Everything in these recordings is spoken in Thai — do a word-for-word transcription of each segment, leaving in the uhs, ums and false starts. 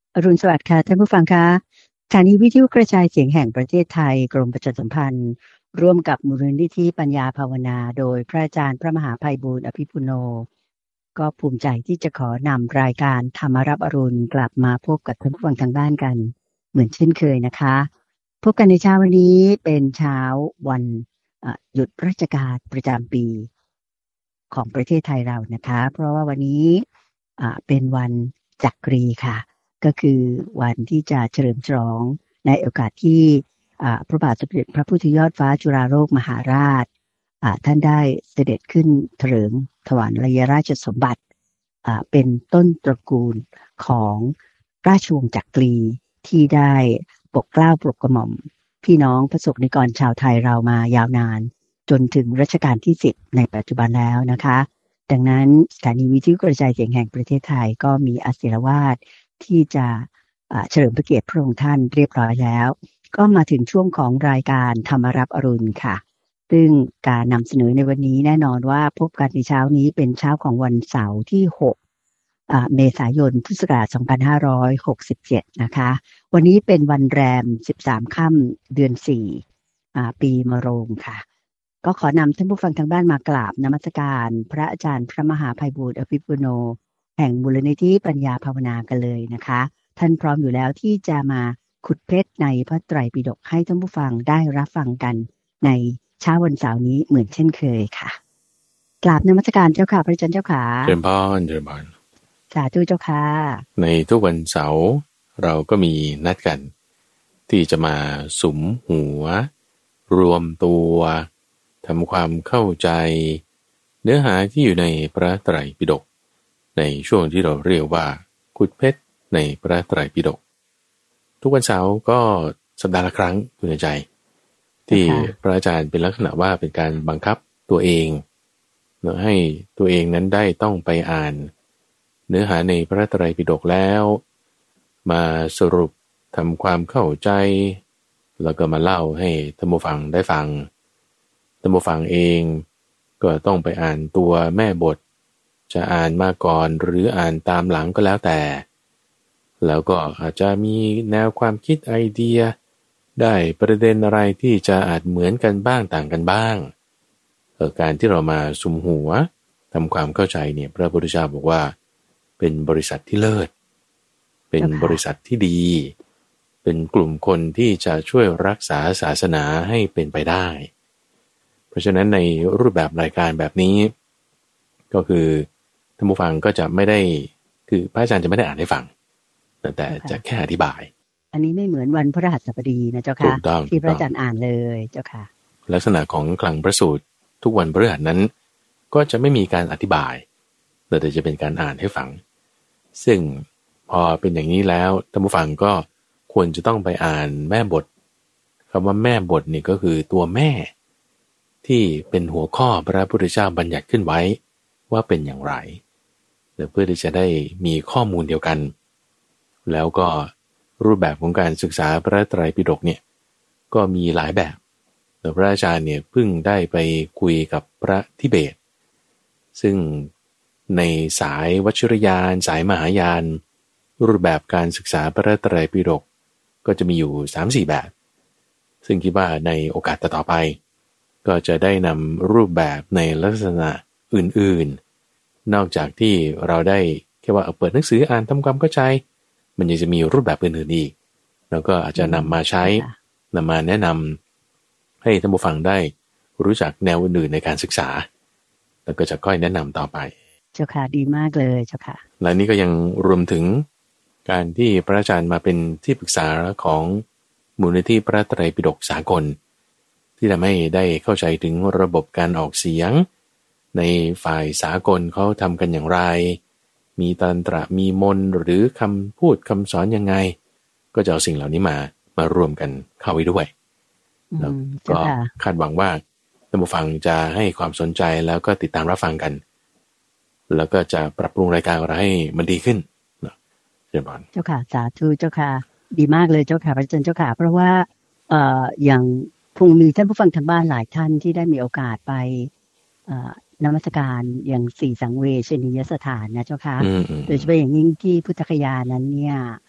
อรุณสวัสดิ์ค่ะท่านผู้ฟังคะสถานีวิทยุกระจายเสียงแห่งประเทศไทยกรมประชาสัมพันธ์ร่วมกับมูลนิธิปัญญาภาวนาโดยพระอาจารย์พระมหาไพบูลย์อภิปุโนก็ภูมิใจที่จะขอนำรายการธรรมรับอรุณกลับมาพบกับท่านผู้ฟังทางบ้านกันเหมือนเช่นเคยนะคะพบกันในเช้าวันนี้เป็นเช้าวันหยุดราชการประจำปีของประเทศไทยเรานะคะเพราะว่าวันนี้เป็นวันจักรีค่ะก็คือวันที่จะเฉลิมฉลองในโอกาสที่พระบาทสมเด็จพระพุทธยอดฟ้าจุฬาโลกมหาราชท่านได้เสด็จขึ้นเถลิงถวายราชสมบัติเป็นต้นตระกูลของราชวงศ์จักรีที่ได้ปกเกล้าปกกระหม่อมพี่น้องพระสงฆ์นิกรชาวไทยเรามายาวนานจนถึงรัชกาลที่สิบในปัจจุบันแล้วนะคะดังนั้นสถานีวิทยุกระจายเสียงแห่งประเทศไทยก็มีอาศิรวาทที่จะเฉลิมพระเกียรติพระองค์ท่านเรียบร้อยแล้วก็มาถึงช่วงของรายการธรรมรับอรุณค่ะซึ่งการนำเสนอในวันนี้แน่นอนว่าพบกันในเช้านี้เป็นเช้าของวันเสาร์ที่หกเมษายนพุทธศักราชสองพันห้าร้อยหกสิบเจ็ดนะคะวันนี้เป็นวันแรมสิบสามค่ำเดือนสี่ปีมะโรงค่ะก็ขอนำท่านผู้ฟังทางบ้านมากราบนมัสการพระอาจารย์พระมหาไพบูลย์อภิปุโนแห่งมูลนิธิปัญญาภาวนากันเลยนะคะท่านพร้อมอยู่แล้วที่จะมาขุดเพชรในพระไตรปิฎกให้ท่านผู้ฟังได้รับฟังกันในเช้าวันเสาร์นี้เหมือนเช่นเคยค่ะกราบนมัสการเจ้าค่ะพระอาจารย์เจ้าค่ะเจริญพรเจริญพรสาธุเจ้าค่ะในทุกวันเสาร์เราก็มีนัดกันที่จะมาสุมหัวรวมตัวทำความเข้าใจเนื้อหาที่อยู่ในพระไตรปิฎกในช่วงที่เราเรียกว่าขุดเพชรในพระไตรปิฎกทุกวันเสาร์ก็สัปดาห์ละครั้งคุณใจที่พระอาจารย์เป็นลักษณะว่าเป็นการบังคับตัวเองให้ตัวเองนั้นได้ต้องไปอ่านเนื้อหาในพระไตรปิฎกแล้วมาสรุปทำความเข้าใจแล้วก็มาเล่าให้ท่านผู้ฟังได้ฟังท่านผู้ฟังเองก็ต้องไปอ่านตัวแม่บทจะอ่านมาก่อนหรืออ่านตามหลังก็แล้วแต่แล้วก็อาจจะมีแนวความคิดไอเดียได้ประเด็นอะไรที่จะอาจเหมือนกันบ้างต่างกันบ้างเออการที่เรามาสุมหัวทำความเข้าใจเนี่ยพระพุทธเจ้าบอกว่าเป็นบริษัทที่เลิศเป็นบริษัทที่ดีเป็นกลุ่มคนที่จะช่วยรักษาศาสนาให้เป็นไปได้เพราะฉะนั้นในรูปแบบรายการแบบนี้ก็คือท่านผู้ฟังก็จะไม่ได้คือพระอาจารย์จะไม่ได้อ่านให้ฟังแต่จะแค่อธิบายอันนี้ไม่เหมือนวันพฤหัสบดีนะเจ้าค่ะที่พระอาจารย์อ่านเลยเจ้าค่ะลักษณะของคลังพระสูตรทุกวันพฤหัสนั้นก็จะไม่มีการอธิบายแต่จะเป็นการอ่านให้ฟังซึ่งพอเป็นอย่างนี้แล้วท่านผู้ฟังก็ควรจะต้องไปอ่านแม่บทคำว่าแม่บทนี่ก็คือตัวแม่ที่เป็นหัวข้อพระพุทธเจ้าบัญญัติขึ้นไว้ว่าเป็นอย่างไรเพื่อที่จะได้มีข้อมูลเดียวกันแล้วก็รูปแบบของการศึกษาพระไตรปิฎกเนี่ยก็มีหลายแบบแต่พระอาจารย์เนี่ยเพิ่งได้ไปคุยกับพระทิเบตซึ่งในสายวชิรยานสายมหายานรูปแบบการศึกษาพระไตรปิฎกก็จะมีอยู่ สามถึงสี่ แบบซึ่งคิดว่าในโอกาสต่อไปก็จะได้นำรูปแบบในลักษณะอื่นๆนอกจากที่เราได้แค่ว่าเปิดหนังสืออ่านทำความเข้าใจมันยังจะมีรูปแบบอื่นๆอีกแล้วก็อาจจะนำมาใช้นำมาแนะนำให้ท่านผู้ฟังได้รู้จักแนวอื่นๆในการศึกษาแล้วก็จะค่อยแนะนำต่อไปเจ้าค่ะดีมากเลยเจ้าค่ะและนี่ก็ยังรวมถึงการที่พระอาจารย์มาเป็นที่ปรึกษาของมูลนิธิพระไตรปิฎกสากลที่ทำให้ได้เข้าใจถึงระบบการออกเสียงในฝ่ายสากลเขาทำกันอย่างไรมีตันตระมีมนหรือคำพูดคำสอนยังไงก็จะเอาสิ่งเหล่านี้มามารวมกันเข้าไว้ด้วยแล้วก็คาดหวังว่าท่านผู้ฟังจะให้ความสนใจแล้วก็ติดตามรับฟังกันแล้วก็จะปรับปรุงรายการเราให้มันดีขึ้นเนาะเจ้าค่ะเจ้าค่ะสาธุเจ้าค่ะดีมากเลยเจ้าค่ะพระอาจารย์เจ้าค่ะเพราะว่าเอ่ออย่างคงมีท่านผู้ฟังทางบ้านหลายท่านที่ได้มีโอกาสไปเอ่อนมัสการอย่างสี่สังเวชนียสถานนะเจ้าค่ะโดยเฉพาะอย่างยิ่งที่พุทธคยานั้นเนี่ย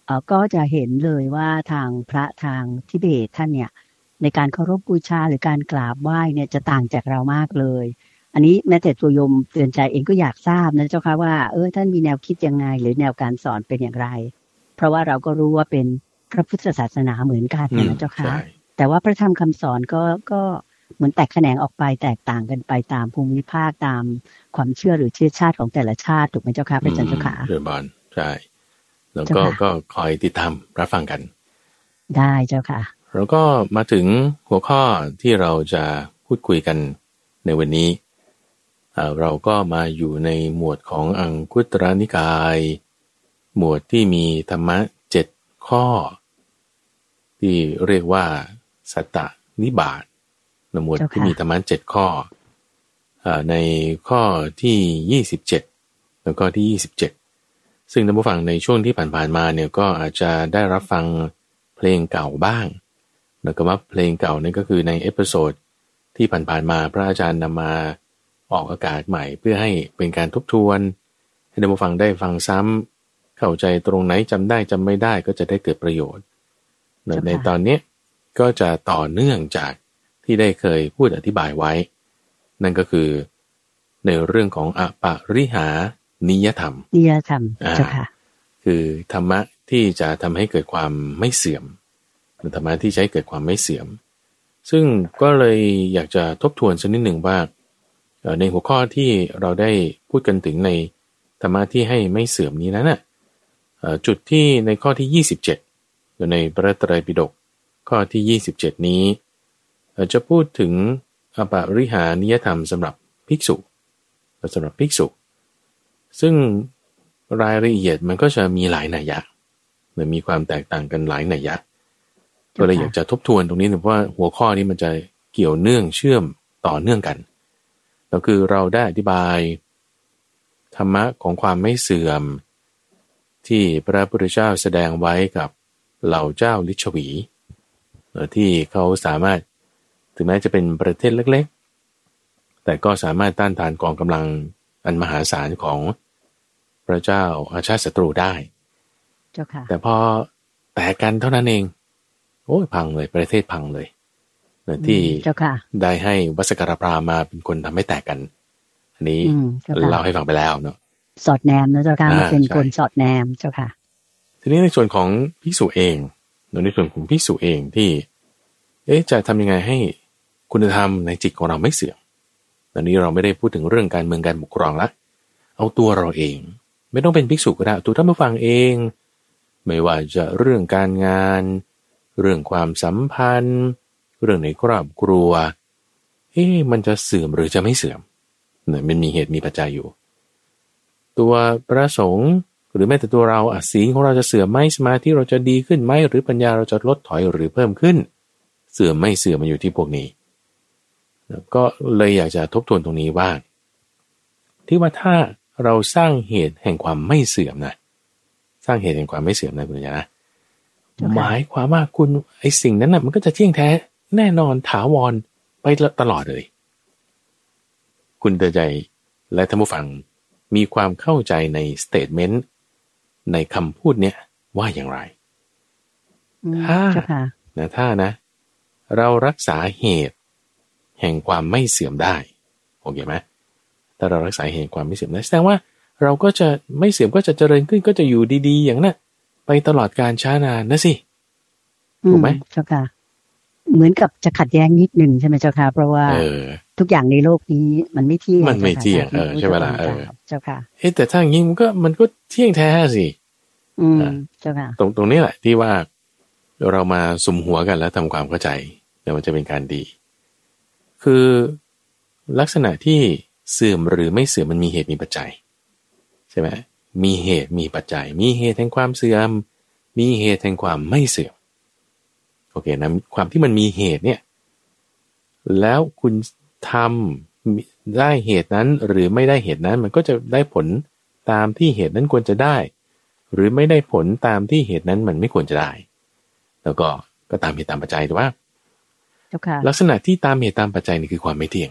เอ่อก็จะเห็นเลยว่าทางพระทางทิเบตท่านเนี่ยในการเคารพบูชาหรือการกราบไหว้เนี่ยจะต่างจากเรามากเลยอันนี้แม้แต่ตัวโยมเตือนใจเองก็อยากทราบนะเจ้าค่ะว่าเออท่านมีแนวคิดยังไงหรือแนวการสอนเป็นอย่างไรเพราะว่าเราก็รู้ว่าเป็นพระพุทธศาสนาเหมือนกันนะเจ้าค่ะแต่ว่าพระธรรมคำสอนก็ก็เหมือนแตกแขนงออกไปแตกต่างกันไปตามภูมิภาคตามความเชื่อหรือเชื้อชาติของแต่ละชาติถูกไหมเจ้าค่ะพระอาจารย์เจ้าค่ะเรื่องบอลใช่แล้วก็ก็คอยติดตามรับฟังกันได้เจ้าค่ะแล้วก็มาถึงหัวข้อที่เราจะพูดคุยกันในวันนี้เราก็มาอยู่ในหมวดของอังคุตรนิกายหมวดที่มีธรรมะเจ็ดข้อที่เรียกว่าสัตตนิบาตหมวดที่มีธรรมะเจ็ดข้อในข้อที่ยี่สิบเจ็ดแล้วก็ที่ยี่สิบเจ็ดซึ่งท่านผู้ฟังในช่วงที่ผ่านๆมาเนี่ยก็อาจจะได้รับฟังเพลงเก่าบ้างแล้วก็ว่าเพลงเก่านี่ก็คือในเอพิโซดที่ผ่านๆมาพระอาจารย์นำมาออกอากาศใหม่เพื่อให้เป็นการทบทวนให้ท่านผู้ฟังได้ฟังซ้ำเข้าใจตรงไหนจำได้จำไม่ได้ก็จะได้เกิดประโยชน์ในตอนนี้ก็จะต่อเนื่องจากที่ได้เคยพูดอธิบายไว้นั่นก็คือในเรื่องของอปริหานิยธรรมนิยธรรมเจ้าค่ะคือธรรมะที่จะทำให้เกิดความไม่เสื่อมธรรมะที่ใช้เกิดความไม่เสื่อมซึ่งก็เลยอยากจะทบทวนสักนิดหนึ่งว่าในหัวข้อที่เราได้พูดกันถึงในธรรมะที่ให้ไม่เสื่อมนี้นั้นน่ะจุดที่ในข้อที่ยี่สิบเจ็ดในพระไตรปิฎกข้อที่ยี่สิบเจ็ดนี้จะพูดถึงอปริหานิยธรรมสำหรับภิกษุสำหรับภิกษุซึ่งรายละเอียดมันก็จะมีหลายนัยยะหรือมีความแตกต่างกันหลายนัยยะก็เลยอยากจะทบทวนตรงนี้เพราะว่าหัวข้อนี้มันจะเกี่ยวเนื่องเชื่อมต่อเนื่องกันก็คือเราได้อธิบายธรรมะของความไม่เสื่อมที่พระพุทธเจ้าแสดงไว้กับเหล่าเจ้าลิชวีที่เขาสามารถถึงแม้จะเป็นประเทศเล็กๆแต่ก็สามารถต้านทานกองกำลังอันมหาศาลของพระเจ้าอาชาติศัตรูได้เจ้าค่ะแต่พอแตกกันเท่านั้นเองโอ้ยพังเลยประเทศพังเลยที่ได้ให้วัสกรพราหมณ์มาเป็นคนทำให้แตกกันอันนี้เล่าให้ฟังไปแล้วเนาะสอดแนมนะเจ้าค่ะเป็นคนสอดแนมเจ้าค่ะทีนี้ในส่วนของภิกษุเองในส่วนของภิกษุเองที่เอ๊ะจะทำยังไงให้คุณธรรมในจิตของเราไม่เสื่อมตอนนี้เราไม่ได้พูดถึงเรื่องการเมืองการปกครองละเอาตัวเราเองไม่ต้องเป็นภิกษุก็ได้ตัวท่านผู้ฟังเองไม่ว่าจะเรื่องการงานเรื่องความสัมพันธ์เรื่องในครอบครัวเอ๊ะมันจะเสื่อมหรือจะไม่เสื่อมเนี่ยมันมีเหตุมีปัจจัยอยู่ตัวพระสงฆ์หรือแม้แต่ตัวเราอ่ะศีลของเราจะเสื่อมไหมสมาธิเราจะดีขึ้นไหมหรือปัญญาเราจะลดถอยหรือเพิ่มขึ้นเสื่อมไม่เสื่อมมันอยู่ที่พวกนี้ก็เลยอยากจะทบทวนตรงนี้ว่าที่ว่าถ้าเราสร้างเหตุแห่งความไม่เสื่อมนะสร้างเหตุแห่งความไม่เสื่อมนะคุณยานะหมายความว่าคุณไอ้สิ่งนั้นน่ะมันก็จะเที่ยงแท้แน่นอนถาวรไปตลอดเลยคุณเตือนใจและท่านผู้ฟังมีความเข้าใจในสเตทเมนต์ในคำพูดเนี้ยว่าอย่างไรถ้านะถ้านะเรารักษาเหตุแห่งความไม่เสื่อมได้โอเคไหมถ้าเรารักษาเหตุแห่งความไม่เสื่อมได้แสดงว่าเราก็จะไม่เสื่อมก็จะเจริญขึ้นก็จะอยู่ดีๆอย่างนั้นไปตลอดกาลช้านานนะสิถูกไหมเจ้าค่ะเหมือนกับจะขัดแย้งนิดหนึ่งใช่ไหมเจ้าค่ะเพราะว่าทุกอย่างในโลกนี้มันไม่เที่ยงมันไม่เที่ยงเออใช่ไหมล่ะเออเจ้าค่ะเอ๊ะแต่ถ้าอย่างนี้มันก็มันก็เที่ยงแท้สิอืมเจ้าค่ะตรงตรงนี้แหละที่ว่าเรามาสุมหัวกันแล้วทำความเข้าใจแล้วมันจะเป็นการดีคือลักษณะที่เสื่อมหรือไม่เสื่อมมันมีเหตุมีปัจจัยใช่ไหมมีเหตุมีปัจจัยมีเหตุแห่งความเสื่อมมีเหตุแห่งความไม่เสื่อมโอเคนะความที่มันมีเหตุเนี่ยแล้วคุณทำได้เหตุนั้นหรือไม่ได้เหตุนั้นมันก็จะได้ผลตามที่เหตุนั้นควรจะได้หรือไม่ได้ผลตามที่เหตุนั้นมันไม่ควรจะได้แล้วก็ก็ตามเหตุตามปัจจัยถูกป่ะลักษณะที่ตามเหตุตามปัจจัยนี่คือความไม่เที่ยง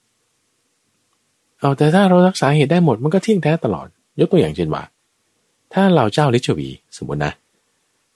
เอาแต่ถ้าเรารักษาเหตุได้หมดมันก็เที่ยงแท้ตลอดยกตัวอย่างเช่นว่าถ้าเราเจ้าลิชวีสมมตินะ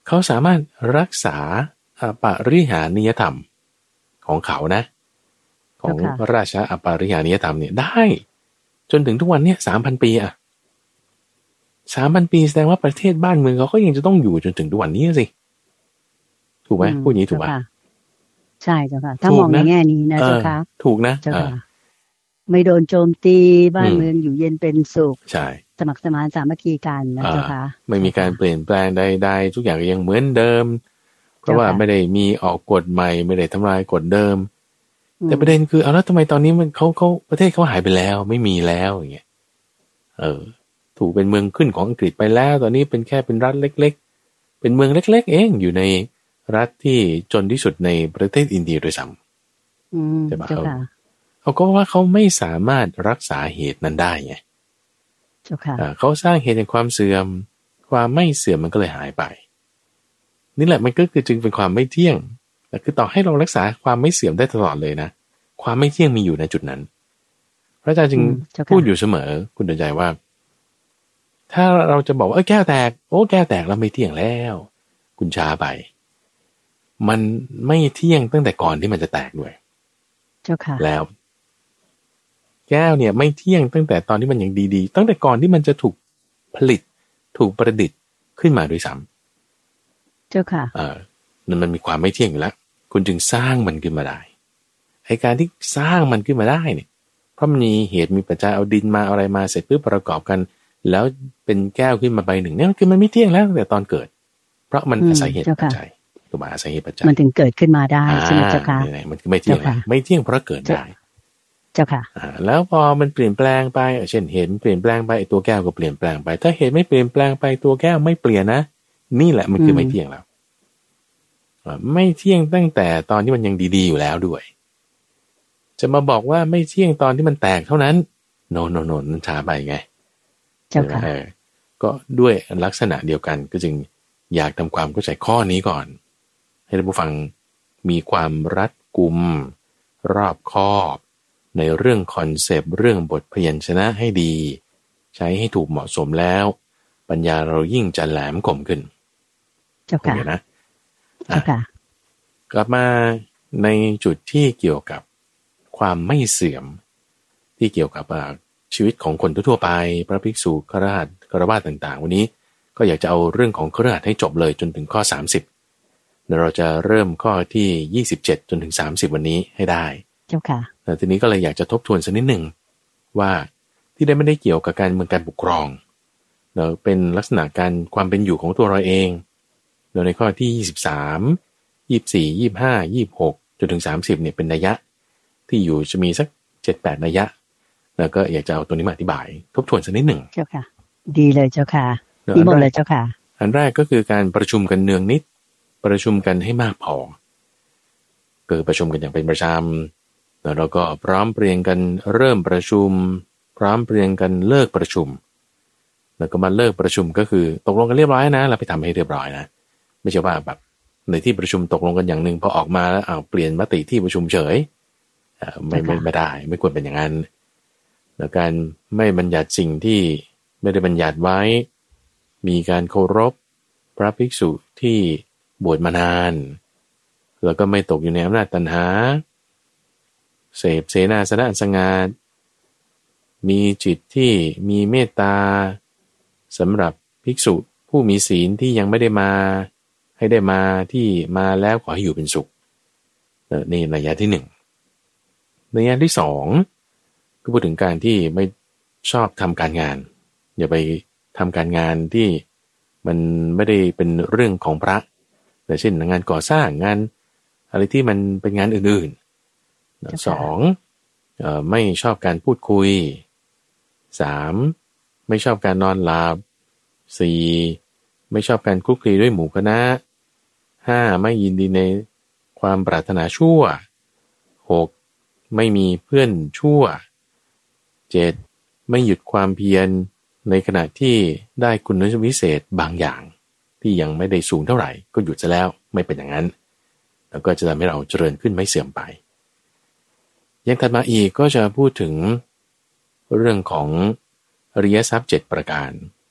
เขาสามารถรักษาปริหานิยธรรมของเขานะของราชอปริหานิยธรรมเนี่ยได้จนถึงทุกวันเนี่ยสามพันปีอะสามพันปีแสดงว่าประเทศบ้านเมืองเขาก็ยังจะต้องอยู่จนถึงทุกวันนี้สิถูกไหมพูดอย่างนี้ถูกไหมใช่เจ้าค่ะถ้ามองในแง่นี้นะเจ้าค่ะถูกนะเจ้าค่ะไม่โดนโจมตีบ้านเมืองอยู่เย็นเป็นสุขใช่สมัครสมานสามัคคีกันนะเจ้าค่ะไม่มีการเปลี่ยนแปลงใดๆทุกอย่างยังเหมือนเดิมเพราะว่าไม่ได้มีออกกฎใหม่ไม่ได้ทำลายกฎเดิมแต่ประเด็นคือเอาแล้วทำไมตอนนี้มันเขาเขาประเทศเขาหายไปแล้วไม่มีแล้วอย่างเงี้ยเออถูกเป็นเมืองขึ้นของอังกฤษไปแล้วตอนนี้เป็นแค่เป็นรัฐเล็กๆเป็นเมืองเล็กๆเองอยู่ในรัฐที่จนที่สุดในประเทศอินเดียโดยซ้ำใช่ปะเขาเขาก็ว่าเขาไม่สามารถรักษาเหตุนั้นได้ไงเขาสร้างเหตุแห่งความเสื่อมความไม่เสื่อมมันก็เลยหายไปนี่แหละมันก็คือจึงเป็นความไม่เที่ยงแต่คือต่อให้เรารักษาความไม่เสื่อมได้ตลอดเลยนะความไม่เที่ยงมีอยู่ในจุดนั้นพระอาจารย์จึงพูดอยู่เสมอคุณเดินใจว่าถ้าเราจะบอกว่าเออแก้วแตกโอ้แก้วแตกแล้วไม่เที่ยงแล้วคุณช้าไปมันไม่เที่ยงตั้งแต่ก่อนที่มันจะแตกด้วยเจ้าค่ะแล้วแก้วเนี่ยไม่เที่ยงตั้งแต่ตอนที่มันยังดีๆตั้งแต่ก่อนที่มันจะถูกผลิตถูกประดิษฐ์ขึ้นมาด้วยซ้ำเจ้าค่ะเออนั่นมันมีความไม่เที่ยงอยู่แล้วคุณจึงสร้างมันขึ้นมาได้ไอ้การที่สร้างมันขึ้นมาได้เนี่ยเพราะมันมีเหตุมีปัจจัยเอาดินมาอะไรมาเสร็จปุ๊บประกอบกันแล้วเป็นแก้วขึ้นมาใบหนึ่งเนี่ยคือมันไม่เที่ยงแล้วตั้งแต่ตอนเกิดเพราะมันอาศัยเหตุปัจจัยตัวมาอาศัยเหตุปัจจัยมันถึงเกิดขึ้นมาได้ใช่ไหมเจ้าค่ะมันคือไม่เที่ยงไม่เที่ยงเพราะเกิดได้เจ้าค่ะแล้วพอมันเปลี่ยนแปลงไปเช่นเหตุเปลี่ยนแปลงไปตัวแก้วก็เปลี่ยนแปลงไปถ้าเหตุไม่เปลี่ยนแปลงไปตัวแก้วไม่เปลี่ยนนะนี่แหละมันคือไม่เที่ยงแล้วไม่เที่ยงตั้งแต่ตอนที่มันยังดีๆอยู่แล้วด้วยจะมาบอกว่าไม่เที่ยงตอนที่มันแตกเท่านั้นโนโนโนนั่นช้าไปไงเจ้าค่ะก็ด้วยลักษณะเดียวกันก็จึงอยากทำความเข้าใจข้อนี้ก่อนให้ท่านผู้ฟังมีความรัดกุมรอบคอบในเรื่องคอนเซปต์เรื่องบทพยัญชนะให้ดีใช้ให้ถูกเหมาะสมแล้วปัญญาเรายิ่งจะแหลมคมขึ้นเจ้าค่ะนะเจ้าค่ะกลับมาในจุดที่เกี่ยวกับความไม่เสื่อมที่เกี่ยวกับชีวิตของคนทั่วไปพระภิกษุฆราวาสฆราวาสต่างๆวันนี้ก็อยากจะเอาเรื่องของฆราวาสให้จบเลยจนถึงข้อสามสิบเราจะเริ่มข้อที่ยี่สิบเจ็ดจนถึงสามสิบวันนี้ให้ได้เจ้าค่ะแต่ทีนี้ก็เลยอยากจะทบทวนสักนิดหนึ่งว่าที่ได้ไม่ได้เกี่ยวกับการเมืองการปกครองเราเป็นลักษณะการความเป็นอยู่ของตัวเราเองเราในข้อที่ยี่สิบสาม ยี่สิบสี่ ยี่สิบห้า ยี่สิบหกจนถึงสามสิบเนี่ยเป็นนัยยะที่อยู่จะมีสัก เจ็ดแปด นัยยะแล้วก็อยากจะเอาตัวนี้มาอธิบายทบทวนสักนิดหนึ่งเจ้าค่ะดีเลยเจ้าค่ะดีหมดเลยเจ้าค่ะอันแรกก็คือการประชุมกันเนืองนิดประชุมกันให้มากพอเกิดประชุมกันอย่างเป็นประจำแล้วเราก็พร้อมเพรียงกันเริ่มประชุมพร้อมเพรียงกันเลิกประชุมแล้วก็มาเลิกประชุมก็คือตกลงกันเรียบร้อยนะเราไปทำให้เรียบร้อยนะไม่ใช่ว่าแบบในที่ประชุมตกลงกันอย่างหนึ่งพอออกมาแล้วเอาเปลี่ยนมติที่ประชุมเฉยไม่ไม่ไม่ได้ไม่ควรเป็นอย่างนั้นแล้วการไม่บัญญัติสิ่งที่ไม่ได้บัญญัติไว้มีการเคารพพระภิกษุที่บวชมานานแล้วก็ไม่ตกอยู่ในอำนาจตัณหาเสพเสนาสนะสงัดมีจิตที่มีเมตตาสำหรับภิกษุผู้มีศีลที่ยังไม่ได้มาให้ได้มาที่มาแล้วขอให้อยู่เป็นสุขนี่นัยยะที่หนึ่งนัยยะที่สองก็พูดถึงการที่ไม่ชอบทำการงานอย่าไปทำการงานที่มันไม่ได้เป็นเรื่องของพระแต่เช่นงานก่อสร้างงานอะไรที่มันเป็นงานอื่นๆสองไม่ชอบการพูดคุยสามไม่ชอบการนอนหลับสี่ไม่ชอบการคลุกคลีด้วยหมู่คณะห้าไม่ยินดีในความปรารถนาชั่วหกไม่มีเพื่อนชั่วเจ็ดไม่หยุดความเพียรในขณะที่ได้คุณวิเศษบางอย่างที่ยังไม่ได้สูงเท่าไหร่ก็หยุดซะแล้วไม่เป็นอย่างนั้นแล้วก็จะทำให้เราเจริญขึ้นไม่เสื่อมไปยังถัดมาอีกก็จะพูดถึงเรื่องของอริยทรัพย์เจ็ดประการ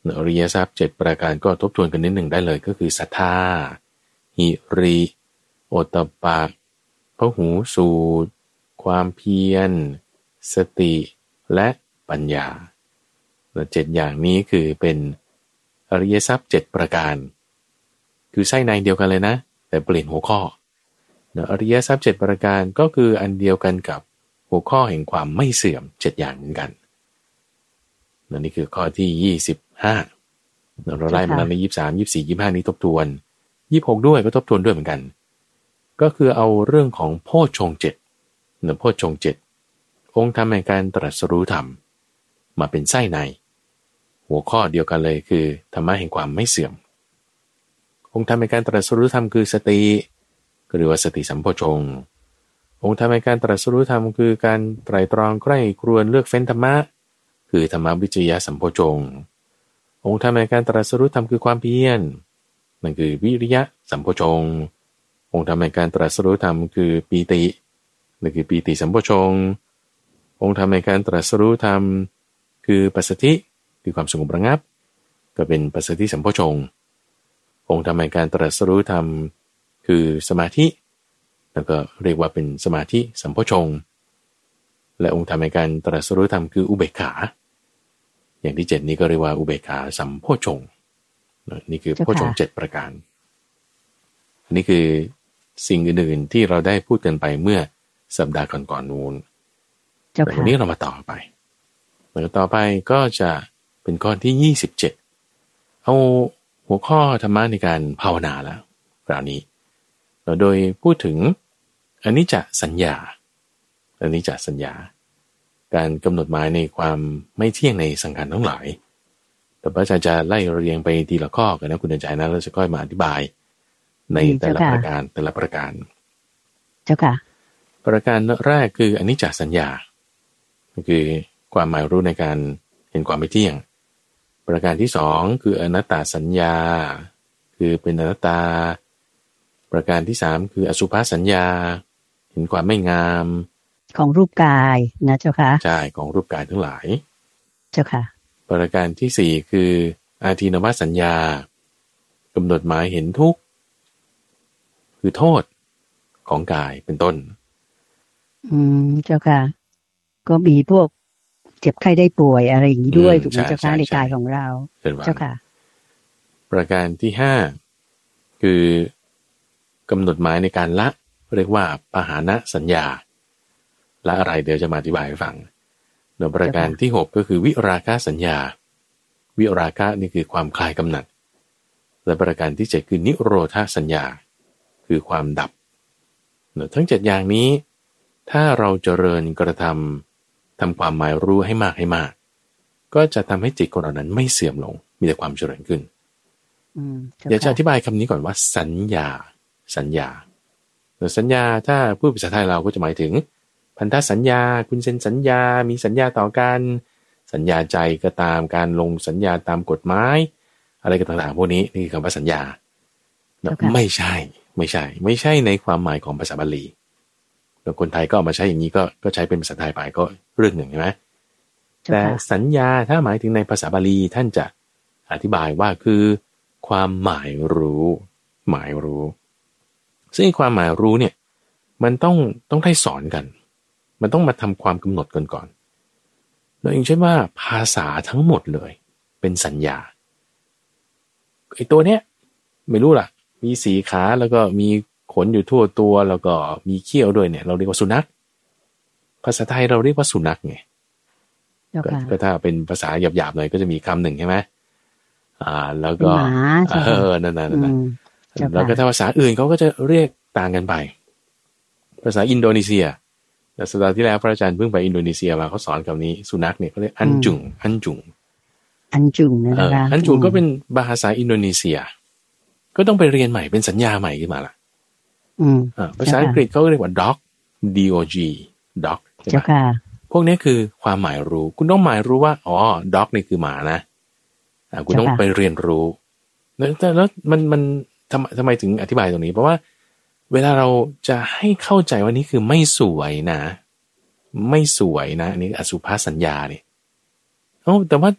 อริยทรัพย์เจ็ดประการก็ทบทวนกันนิดหนึ่งได้เลยก็คือศรัทธาหิริโอตตัปปะพหูสูตรความเพียรสติและปัญญาและเจ็ดอย่างนี้คือเป็นอริยทรัพย์เจ็ดประการคือไส้ในเดียวกันเลยนะแต่เปลี่ยนหัวข้ออริยทรัพย์เจ็ดประการก็คืออันเดียวกันกับหัวข้อแห่งความไม่เสื่อมเจ็ดอย่างเหมือนกันนี่คือข้อที่ยี่สิบห้าเราไล่มาแล้วในยี่สิบสาม ยี่สิบสี่ ยี่สิบห้านี้ทบทวนยี่สิบหกด้วยก็ทบทวนด้วยเหมือนกันก็คือเอาเรื่องของโพชฌงค์เจ็ดเนื้อโพชฌงค์เจ็ดองค์ธรรมแห่งการตรัสรู้ธรรมมาเป็นไส้ในหัวข้อเดียวกันเลยคือธรรมะแห่งความไม่เสื่อมองค์ธรรมแห่งการตรัสรู้ธรรมคือสติหรือว่าสติสัมโพชฌงค์องค์ธรรมแห่งการตรัสรู้ธรรมคือการไตร่ตรองใคร่ครวญเลือกเฟ้นธรรมะคือธรรมวิจยะสัมโพชฌงค์องค์ธรรมแห่งการตรัสรู้ธรรมคือความเพียรนั่นคือวิริยะสัมโพชฌงค์องค์ธรรมแห่งการตรัสรู้ธรรมคือปีตินั่นคือปีติสัมโพชฌงค์องค์ธรรมแห่งการตรัสรู้ธรรมคือปัสสัทธิคือความสงบระงับก็เป็นปัสสัทธิสัมโพชฌงค์องค์ธรรมแห่งการตรัสรู้ธรรมคือสมาธิแล้วก็เรียกว่าเป็นสมาธิสัมโพชฌงค์และองค์ธรรมแห่งการตรัสรู้ธรรมคืออุเบกขาอย่างที่เจ็ดนี้ก็เรียกว่าอุเบกขาสัมโพชฌงค์นี่คือโพชฌงค์เจ็ดประการอันนี้คือสิ่งอื่นๆที่เราได้พูดกันไปเมื่อสัปดาห์ก่อนๆนู้นแต่วันนี้เรามาต่อไปแล้วต่อไปก็จะเป็นข้อที่ยี่สิบเจ็ดเอาหัวข้อธรรมะในการภาวนาแล้วคราวนี้โดยพูดถึงอนิจจสัญญาอนิจจสัญญาการกำหนดหมายในความไม่เที่ยงในสังขารทั้งหลายแต่พระอาจารย์จะไล่เรียงไปทีละข้อกันนะคุณอาจารย์นะเราจะค่อยมาอธิบายในแต่ละประการแต่ละประการเจ้าค่ะประการแรกคืออนิจจสัญญาคือความหมายรู้ในการเห็นความไม่เที่ยงประการที่สองคืออนัตตสัญญาคือเป็นอนัตตาประการที่สามคืออสุภสัญญาเห็นความไม่งามของรูปกายนะเจ้าค่ะใช่ของรูปกายทั้งหลายเจ้าค่ะประการที่สี่คืออาทินวสัญญากำหนดหมายเห็นทุกข์คือโทษของกายเป็นต้นอืมเจ้าค่ะก็มีพวกเจ็บไข้ได้ป่วยอะไรอย่างนี้ด้วยถูกไหมเจ้าค่ะในกายของเราเจ้าค่ะประการที่ห้าคือกำหนดหมายในการละเรียกว่าปหานะสัญญาละอะไรเดี๋ยวจะมาอธิบายให้ฟังโดยประการที่หกก็คือวิราคะสัญญาวิราคะนี่คือความคลายกำหนัดและประการที่เจ็ดคือนิโรธาสัญญาคือความดับทั้งเจ็ดอย่างนี้ถ้าเราเจริญกระทำทำความหมายรู้ให้มากให้มากก็จะทำให้จิตของเรานั้นไม่เสื่อมลงมีแต่ความเจริญขึ้นอยากจะอธิบายคำนี้ก่อนว่าสัญญาสัญญาสัญญาถ้าพูดภาษาไทยเราก็จะหมายถึงพันธสัญญาคุณเซ็นสัญญามีสัญญาต่อกันสัญญาใจก็ตามการลงสัญญาตามกฎหมายอะไรก็ต่างๆพวกนี้นี่คือคำว่าสัญญาไม่ใช่ไม่ใช่ไม่ใช่ในความหมายของภาษาบาลีแล้วคนไทยก็เอามาใช้อย่างนี้ก็ก็ใช้เป็นภาษาไทยไปก็เรื่องหนึ่งใช่ไหมแต่สัญญาถ้าหมายถึงในภาษาบาลีท่านจะอธิบายว่าคือความหมายรู้หมายรู้ซึ่งความหมายรู้เนี่ยมันต้องต้องได้สอนกันมันต้องมาทำความกำหนดกันก่อนโดยอย่างเช่นว่าภาษาทั้งหมดเลยเป็นสัญญาไอ้ตัวเนี้ยไม่รู้ล่ะมีสีขาแล้วก็มีขนอยู่ทั่วตัวแล้วก็มีเขี้ยวด้วยเนี่ยเราเรียกว่าสุนัขภาษาไทยเราเรียกว่าสุนัขไงก็ถ้าเป็นภาษาหยาบๆหน่อยก็จะมีคำหนึ่งใช่ไหมอ่าแล้วก็เออนั่นนั่นนั่นแล้วก็ถ้าภาษาอื่นเขาก็จะเรียกต่างกันไปภาษาอินโดนีเซียแต่สัปดาห์ที่แล้วพระอาจารย์เพิ่งไปอินโดนีเซียมาเขาสอนคำนี้สุนัขเนี่ยเขาเรียกอันจุงอันจุงอันจุงนะคะอันจุงก็เป็นภาษาอินโดนีเซียก็ต้องไปเรียนใหม่เป็นสัญญาใหม่ขึ้นมาล่ะภาษาอังกฤษเขาเรียกว่า dog dog dog ใช่ไหมพวกนี้คือความหมายรู้คุณต้องหมายรู้ว่าอ๋อ dog นี่คือหมานะคุณต้องไปเรียนรู้แล้วแล้วมันมันทำทำไมถึงอธิบายตรงนี้เพราะว่าเวลาเราจะให้เข้าใจว่านี่คือไม่สวยนะไม่สวยนะนี่อสุภสัญญาเนี่ยโอ้แต่ว่า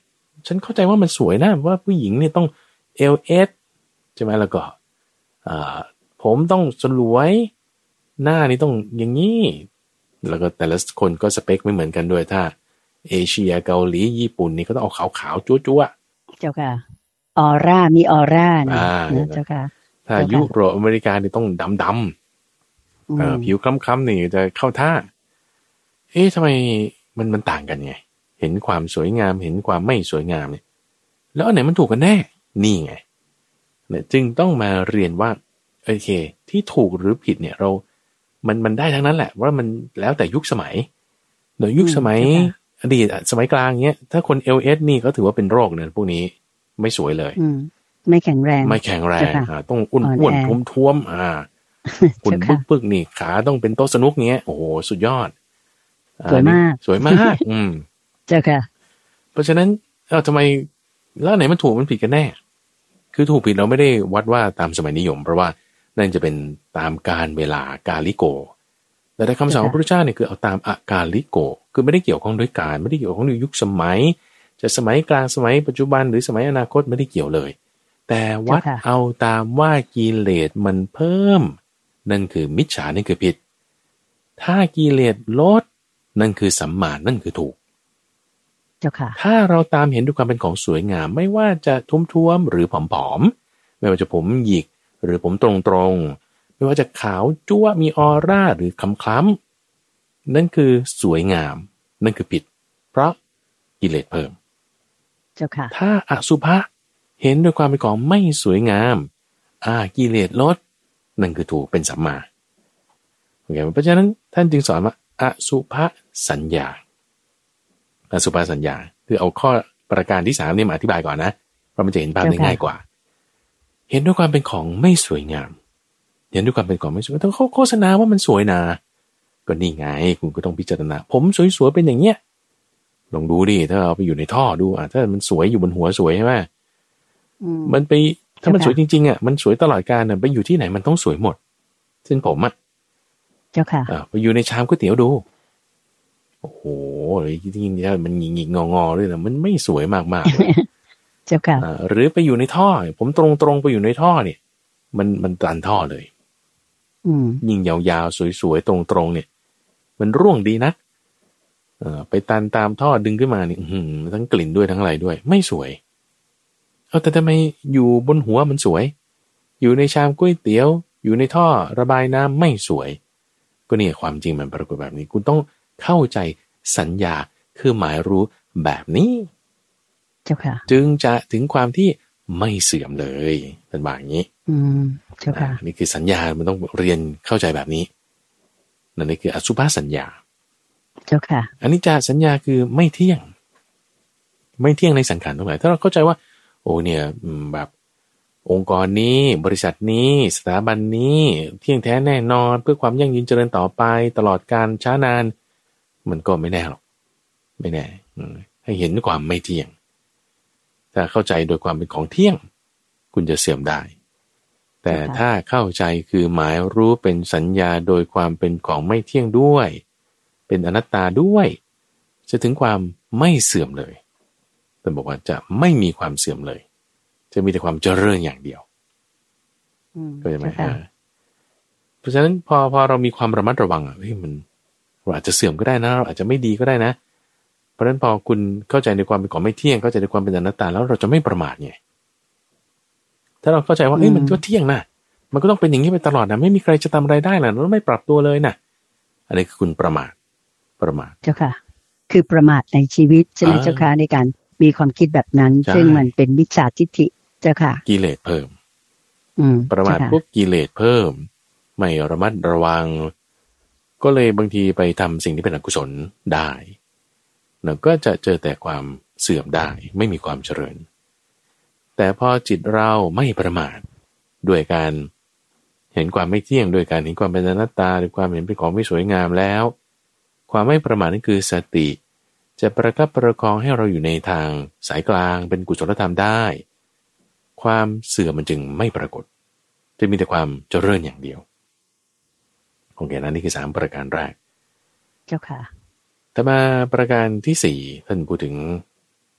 ฉันเข้าใจว่ามันสวยนะว่าผู้หญิงเนี่ยต้อง เอล เอส ใช่ไหมแล้วก็อ่าผมต้องสลวยหน้านี่ต้องอย่างนี้แล้วก็แต่ละคนก็สเปคไม่เหมือนกันด้วยถ้าเอเชียเกาหลีญี่ปุ่นนี่ก็ต้องเอาขาวๆจั๊วๆเจ้าค่ะออร่ามีออร่านะอ่านะเจ้าค่ะถ้ายุโรปอเมริกานี่ต้องดำๆเอ่อผิวคล้ำๆนี่จะเข้าท่าเอ๊ะทำไมมันมันต่างกันไงเห็นความสวยงามเห็นความไม่สวยงามเนี่ยแล้วอันไหนมันถูกกันแน่นี่ไงเนี่ยจึงต้องมาเรียนว่าโอเคที่ถูกหรือผิดเนี่ยเรามันมันได้ทั้งนั้นแหละว่ามันแล้วแต่ยุคสมัยโดยยุคสมัยอดีตสมัยกลางเนี้ยถ้าคน แอล เอส นี่ก็ถือว่าเป็นโรคเนี่ยพวกนี้ไม่สวยเลยไม่แข็งแรงไม่แข็งแรงอ่าต้องอ้วนอ้วนท้วมท้วมอ่าหุ่นบึกบึกนี่ขาต้องเป็นโต๊ะสนุกเงี้ยโอ้โหสุดยอดสวยมากสวยมากอืมเจ้าค่ะเพราะฉะนั้นเอ้าทำไมแล้วไหนมันถูกมันผิดกันแน่คือถูกผิดเราไม่ได้วัดว่าตามสมัยนิยมเพราะว่านั่นจะเป็นตามการเวลากาลิโกแต่ในคำสอนของพระพุทธเจ้าเนี่ยคือเอาตามอากาลิโกคือไม่ได้เกี่ยวข้องด้วยการไม่ได้เกี่ยวข้องด้วยยุคสมัยจะสมัยกลางสมัยปัจจุบันหรือสมัยอนาคตไม่ได้เกี่ยวเลยแต่วัดเอาตามว่ากิเลสมันเพิ่มนั่นคือมิจฉานั่นคือผิดถ้ากิเลสลดนั่นคือสัมมานั่นคือถูกถ้าเราตามเห็นด้วยความเป็นของสวยงามไม่ว่าจะทุ่มๆหรือผอมๆไม่ว่าจะผมหยิกหรือผมตรงๆไม่ว่าจะขาวจั๊วมีออร่าหรือคล้ำๆนั่นคือสวยงามนั่นคือผิดเพราะกิเลสเพิ่มถ้าอสุภะเห็นด้วยความเป็นของไม่สวยงามอ่ากิเลสลดนั่นคือถูกเป็นสัมมาโอเคเพราะฉะนั้นท่านจึงสอนว่าอสุภสัญญาอสุภสัญญาคือเอาข้อประการที่สามนี่มาอธิบายก่อนนะเพราะมันจะเห็นภาพได้ง่ายกว่าเห็นด้วยความเป็นของไม่สวยงามเห็นด้วยความเป็นของไม่สวยแต่เขาโฆษณาว่ามันสวยนะก็นี่ไงคุณก็ต้องพิจารณาผมสวยๆเป็นอย่างเงี้ยลองดูดิถ้าเอาไปอยู่ในท่อดูอ่ะถ้ามันสวยอยู่บนหัวสวยใช่ไหมมันไปถ้ามันสวยจริงๆอ่ะมันสวยตลอดกาลอ่ะไปอยู่ที่ไหนมันต้องสวยหมดเส้นผมอ่ะเจ้าค่ะอ่าไปอยู่ในชามก๋วยเตี๋ยวดูโอ้โหจริงๆเนี่ยมันหงิกๆงอๆด้วยนะมันไม่สวยมากๆเลยเจ้าค่ะหรือไปอยู่ในท่อผมตรงๆไปอยู่ในท่อเนี่ยมันมันตันท่อเลยยิ่งยาวๆสวยๆตรงๆเนี่ยมันร่วงดีนะเออไปตันตามท่อดึงขึ้นมาเนี่ยทั้งกลิ่นด้วยทั้งอะไรด้วยไม่สวยเอาแต่ทำไมอยู่บนหัวมันสวยอยู่ในชามก๋วยเตี๋ยวอยู่ในท่อระบายน้ำไม่สวยก็เนี่ยความจริงมันปรากฏแบบนี้คุณต้องเข้าใจสัญญาคือหมายรู้แบบนี้เจ้าค่ะจึงจะถึงความที่ไม่เสื่อมเลยเป็นแบบนี้อืมเจ้าค่ะนี่คือสัญญามันต้องเรียนเข้าใจแบบนี้นั่นนี่คืออสุภสัญญาเจ้าค่ะอันนี้จะสัญญาคือไม่เที่ยงไม่เที่ยงในสังขารทั้งหลายถ้าเราเข้าใจว่าโอ้เนี่ยแบบองค์กรนี้บริษัทนี้สถาบันนี้เที่ยงแท้แน่นอนเพื่อความยั่งยืนเจริญต่อไปตลอดการช้านานมันก็ไม่แน่หรอกไม่แน่ให้เห็นความไม่เที่ยงถ้าเข้าใจโดยความเป็นของเที่ยงคุณจะเสื่อมได้แต่ถ้าเข้าใจคือหมายรู้เป็นสัญญาโดยความเป็นของไม่เที่ยงด้วยเป็นอนัตตาด้วยจะถึงความไม่เสื่อมเลยแต่บอกว่าจะไม่มีความเสื่อมเลยจะมีแต่ความเจริญอย่างเดียวเข้าใจไหมฮะเพราะฉะนั้นพอพอเรามีความระมัดระวังอ่ะเฮ้ยมันเราอาจจะเสื่อมก็ได้นะเราอาจจะไม่ดีก็ได้นะเพราะฉะนั้นพอคุณเข้าใจในความเป็นของไม่เที่ยงเข้าใจในความเป็นอนัตตาแล้วเราจะไม่ประมาทไงถ้าเราเข้าใจว่าเอ้ยมันก็เที่ยงนะมันก็ต้องเป็นอย่างนี้ไปตลอดนะไม่มีใครจะทำอะไรได้ล่ะเราไม่ปรับตัวเลยนะอันนี้คือคุณประมาทประมาทเจ้าค่ะคือประมาทในชีวิตใช่ไหมเจ้าค่ะในการมีความคิดแบบนั้นซึ่งมันเป็นมิจฉาทิฏฐิเจ้าค่ะกิเลสเพิ่มประมาทพวกกิเลสเพิ่มไม่ระมัดระวังก็เลยบางทีไปทำสิ่งที่เป็นอกุศลได้เราก็จะเจอแต่ความเสื่อมได้ไม่มีความเจริญแต่พอจิตเราไม่ประมาทด้วยการเห็นความไม่เที่ยงด้วยการเห็นความเป็นอนัตตาด้วยความเห็นเป็นของไม่สวยงามแล้วความไม่ประมาทนั่นคือสติจะประคับประคองให้เราอยู่ในทางสายกลางเป็นกุศลธรรมได้ความเสื่อมมันจึงไม่ปรากฏจะมีแต่ความเจริญอย่างเดียวโอเคนะนี่คือสามประการแรกเจ้าค่ะแต่มาประการที่สี่ท่านพูดถึง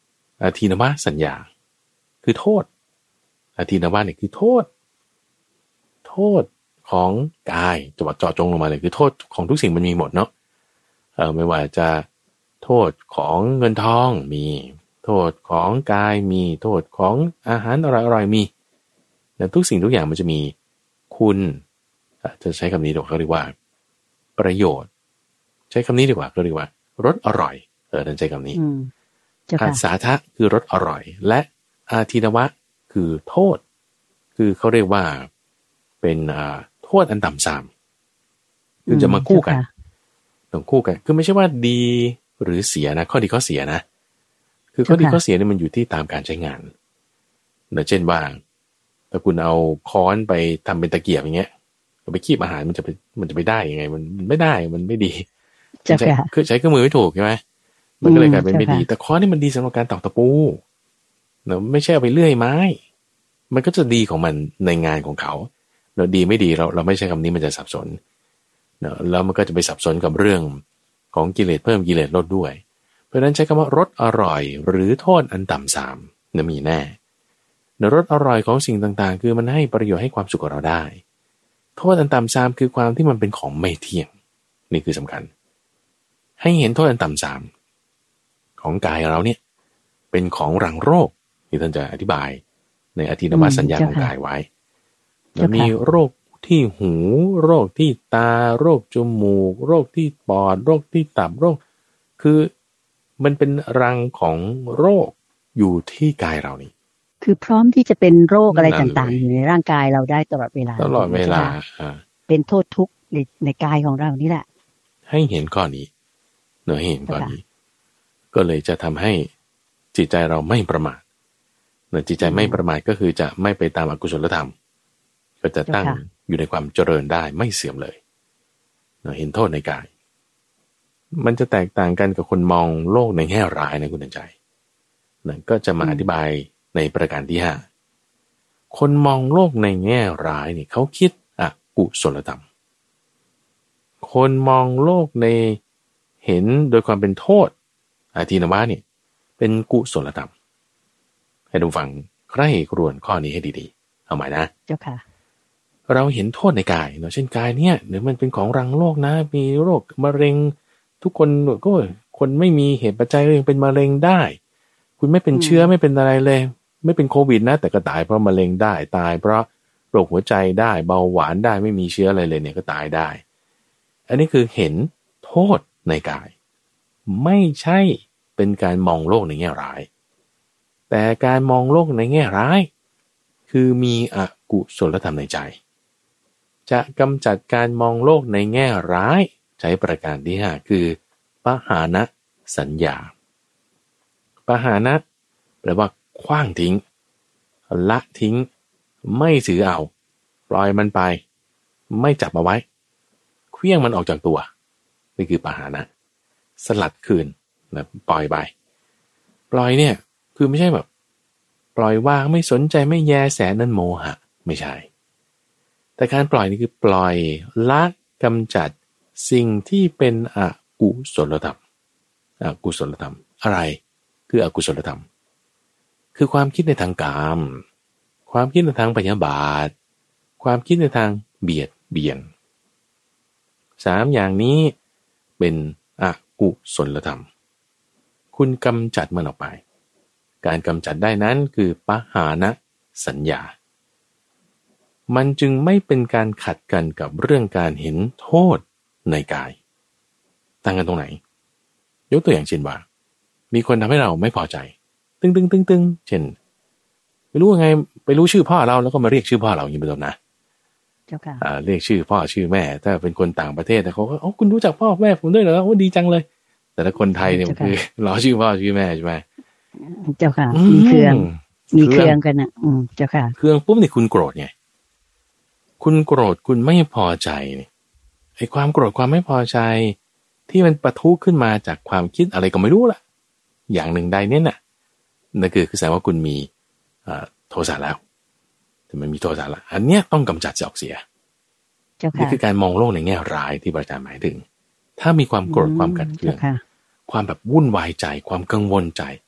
อาทินวสัญญาคือโทษอาทินวะเนี่ยคือโทษโทษของกายจะว่าเจาะจงลงมาเลยคือโทษของทุกสิ่งมันมีหมดเนาะเออไม่ว่าจะโทษของเงินทองมีโทษของกายมีโทษของอาหารอร่อยๆมีแต่ทุกสิ่งทุกอย่างมันจะมีคุณจะใช้คำนี้ดีกว่าเขาเรียกว่าประโยชน์ใช้คำนี้ดีกว่าเขาเรียกว่ารสอร่อยเออนั่นใช้คำนี้อาสาทะคือรสอร่อยและอาทินวะคือโทษคือเขาเรียกว่าเป็นโทษอันต่ำทรามคือจะมาคู่กันต้องคู่กันคือไม่ใช่ว่าดีหรือเสียนะข้อดีข้อเสียนะคือข้อดีข้อเสียเนี่ยมันอยู่ที่ตามการใช้งานเช่นว่าถ้าคุณเอาค้อนไปทำเป็นตะเกียบอย่างเงี้ยไปคีบอาหารมันจะไปมันจะไปได้ยังไงมันไม่ได้มันไม่ดีใช้คือใช้เครื่องมือไม่ถูกใช่ไหมมันก็เลยกลายเป็นไม่ดีแต่ค้อนนี่มันดีสำหรับการตอกตะปูเนาะไม่ใช่เอาไปเลื่อยไม้มันก็จะดีของมันในงานของเขาเราดีไม่ดีเราเราไม่ใช่คำนี้มันจะสับสนเนาะแล้วมันก็จะไปสับสนกับเรื่องของกิเลสเพิ่มกิเลสลดด้วยเพราะฉะนั้นใช้คำว่ารสอร่อยหรือโทษอันต่ำทรามเนี่ยมีแน่เนาะรสอร่อยของสิ่งต่างๆคือมันให้ประโยชน์ให้ความสุขกับเราได้โทษอันต่ำทรามคือความที่มันเป็นของไม่เที่ยงนี่คือสำคัญให้เห็นโทษอันต่ำทรามของกายเราเนี่ยเป็นของรังโรคที่ท่านจะอธิบายในอทินวสัญญาของกายไว้มันมีโรคที่หูโรคที่ตาโรคจมูกโรคที่ปอดโรคที่ตับโรคคือมันเป็นรังของโรคอยู่ที่กายเรานี่คือพร้อมที่จะเป็นโรคอะไรต่างๆอยู่ในร่างกายเราได้ตลอดเวลาตลอดเวลาเป็นโทษทุกข์ในในกายของเรานี่แหละให้เห็นข้อนี้เนอะให้เห็นข้อนี้ก็เลยจะทำให้จิตใจเราไม่ประมาทเนอะจิตใจไม่ประมาทก็คือจะไม่ไปตามอกุศลธรรมก็จะตั้งอยู่ในความเจริญได้ไม่เสื่อมเลยเนอะเห็นโทษในกายมันจะแตกต่างกันกับคนมองโลกในแง่ร้ายนะคุณใจนั่นก็จะมาอธิบายในประการที่ห้าคนมองโลกในแง่ร้ายนี่เขาคิดอกุศลธรรมคนมองโลกในเห็นโดยความเป็นโทษอาทินวะนี่เป็นกุศลธรรมให้ดูฟังใคร่ครวญข้อนี้ให้ดีๆเอาหมายนะเจ้าค่ะเราเห็นโทษในกายเนาะเช่นกายเนี่ยเดี๋ยวมันเป็นของรังโรคนะมีโรคมะเร็งทุกคนก็คนไม่มีเหตุปัจจัยยังเป็นมะเร็งได้คุณไม่เป็นเชื้อไม่เป็นอะไรเลยไม่เป็นโควิดนะแต่ก็ตายเพราะมะเร็งได้ตายเพราะโรคหัวใจได้เบาหวานได้ไม่มีเชื้ออะไรเลยเนี่ยก็ตายได้อันนี้คือเห็นโทษในกายไม่ใช่เป็นการมองโลกในแง่ร้ายแต่การมองโลกในแง่ร้ายคือมีอกุศลธรรมในใจจะกำจัดการมองโลกในแง่ร้ายใช้ประการที่ห้าคือปหานะสัญญาปหานะแปลว่าขว้างทิ้งละทิ้งไม่ถือเอาปล่อยมันไปไม่จับมาไว้เคลื่องมันออกจากตัวนี่คือปหานะสลัดคืนนะปล่อยไปปล่อยเนี่ยคือไม่ใช่แบบปล่อยวางไม่สนใจไม่แยแสนั่นโมหะไม่ใช่แต่การปล่อยนี่คือปล่อยละกำจัดสิ่งที่เป็นอกุศลธรรมอกุศลธรรมอะไรคืออกุศลธรรมคือความคิดในทางกามความคิดในทางพยาบาทความคิดในทางเบียดเบียนสามอย่างนี้เป็นอกุศลธรรมคุณกำจัดมันออกไปการกำจัดได้นั้นคือปหานะสัญญามันจึงไม่เป็นการขัดกันกับเรื่องการเห็นโทษในกายต่างกันตรงไหนยกตัวอย่างเช่นว่ามีคนทำให้เราไม่พอใจตึงตึงตึงตึงเช่นไม่รู้ยังไงไปรู้ชื่อพ่อเราแล้วก็มาเรียกชื่อพ่อเราอย่างนี้เป็นต้นนะเจ้าค่ะเรียกชื่อพ่อชื่อแม่ถ้าเป็นคนต่างประเทศแต่เขาก็อ๋อคุณรู้จักพ่อแม่ผมด้วยเหรอโอ้ดีจังเลยแต่ถ้าคนไทยเนี่ยคือล้อชื่อพ่อชื่อแม่ใช่ไหมเจ้าค่ะมีเครื่องมีเครื่องกันนะอืมเจ้าค่ะเครื่องปุ๊บนี่คุณโกรธไงคุณโกรธคุณไม่พอใจนี่ไอ้ความโกรธความไม่พอใจที่มันปะทุขึ้นมาจากความคิดอะไรก็ไม่รู้ล่ะอย่างหนึ่งใดเนี่ยน่ะนั่นคือคือแสดงว่าคุณมีโทสะแล้วแต่มันมีโทสะละอันเนี้ยต้องกำจัดออกเสียนี่คือการมองโลกในแง่ร้ายที่พระอาจารย์หมายถึงถ้ามีความโกรธความขัดเคืองความแบบวุ่นวายใจความกังวลใจโอ้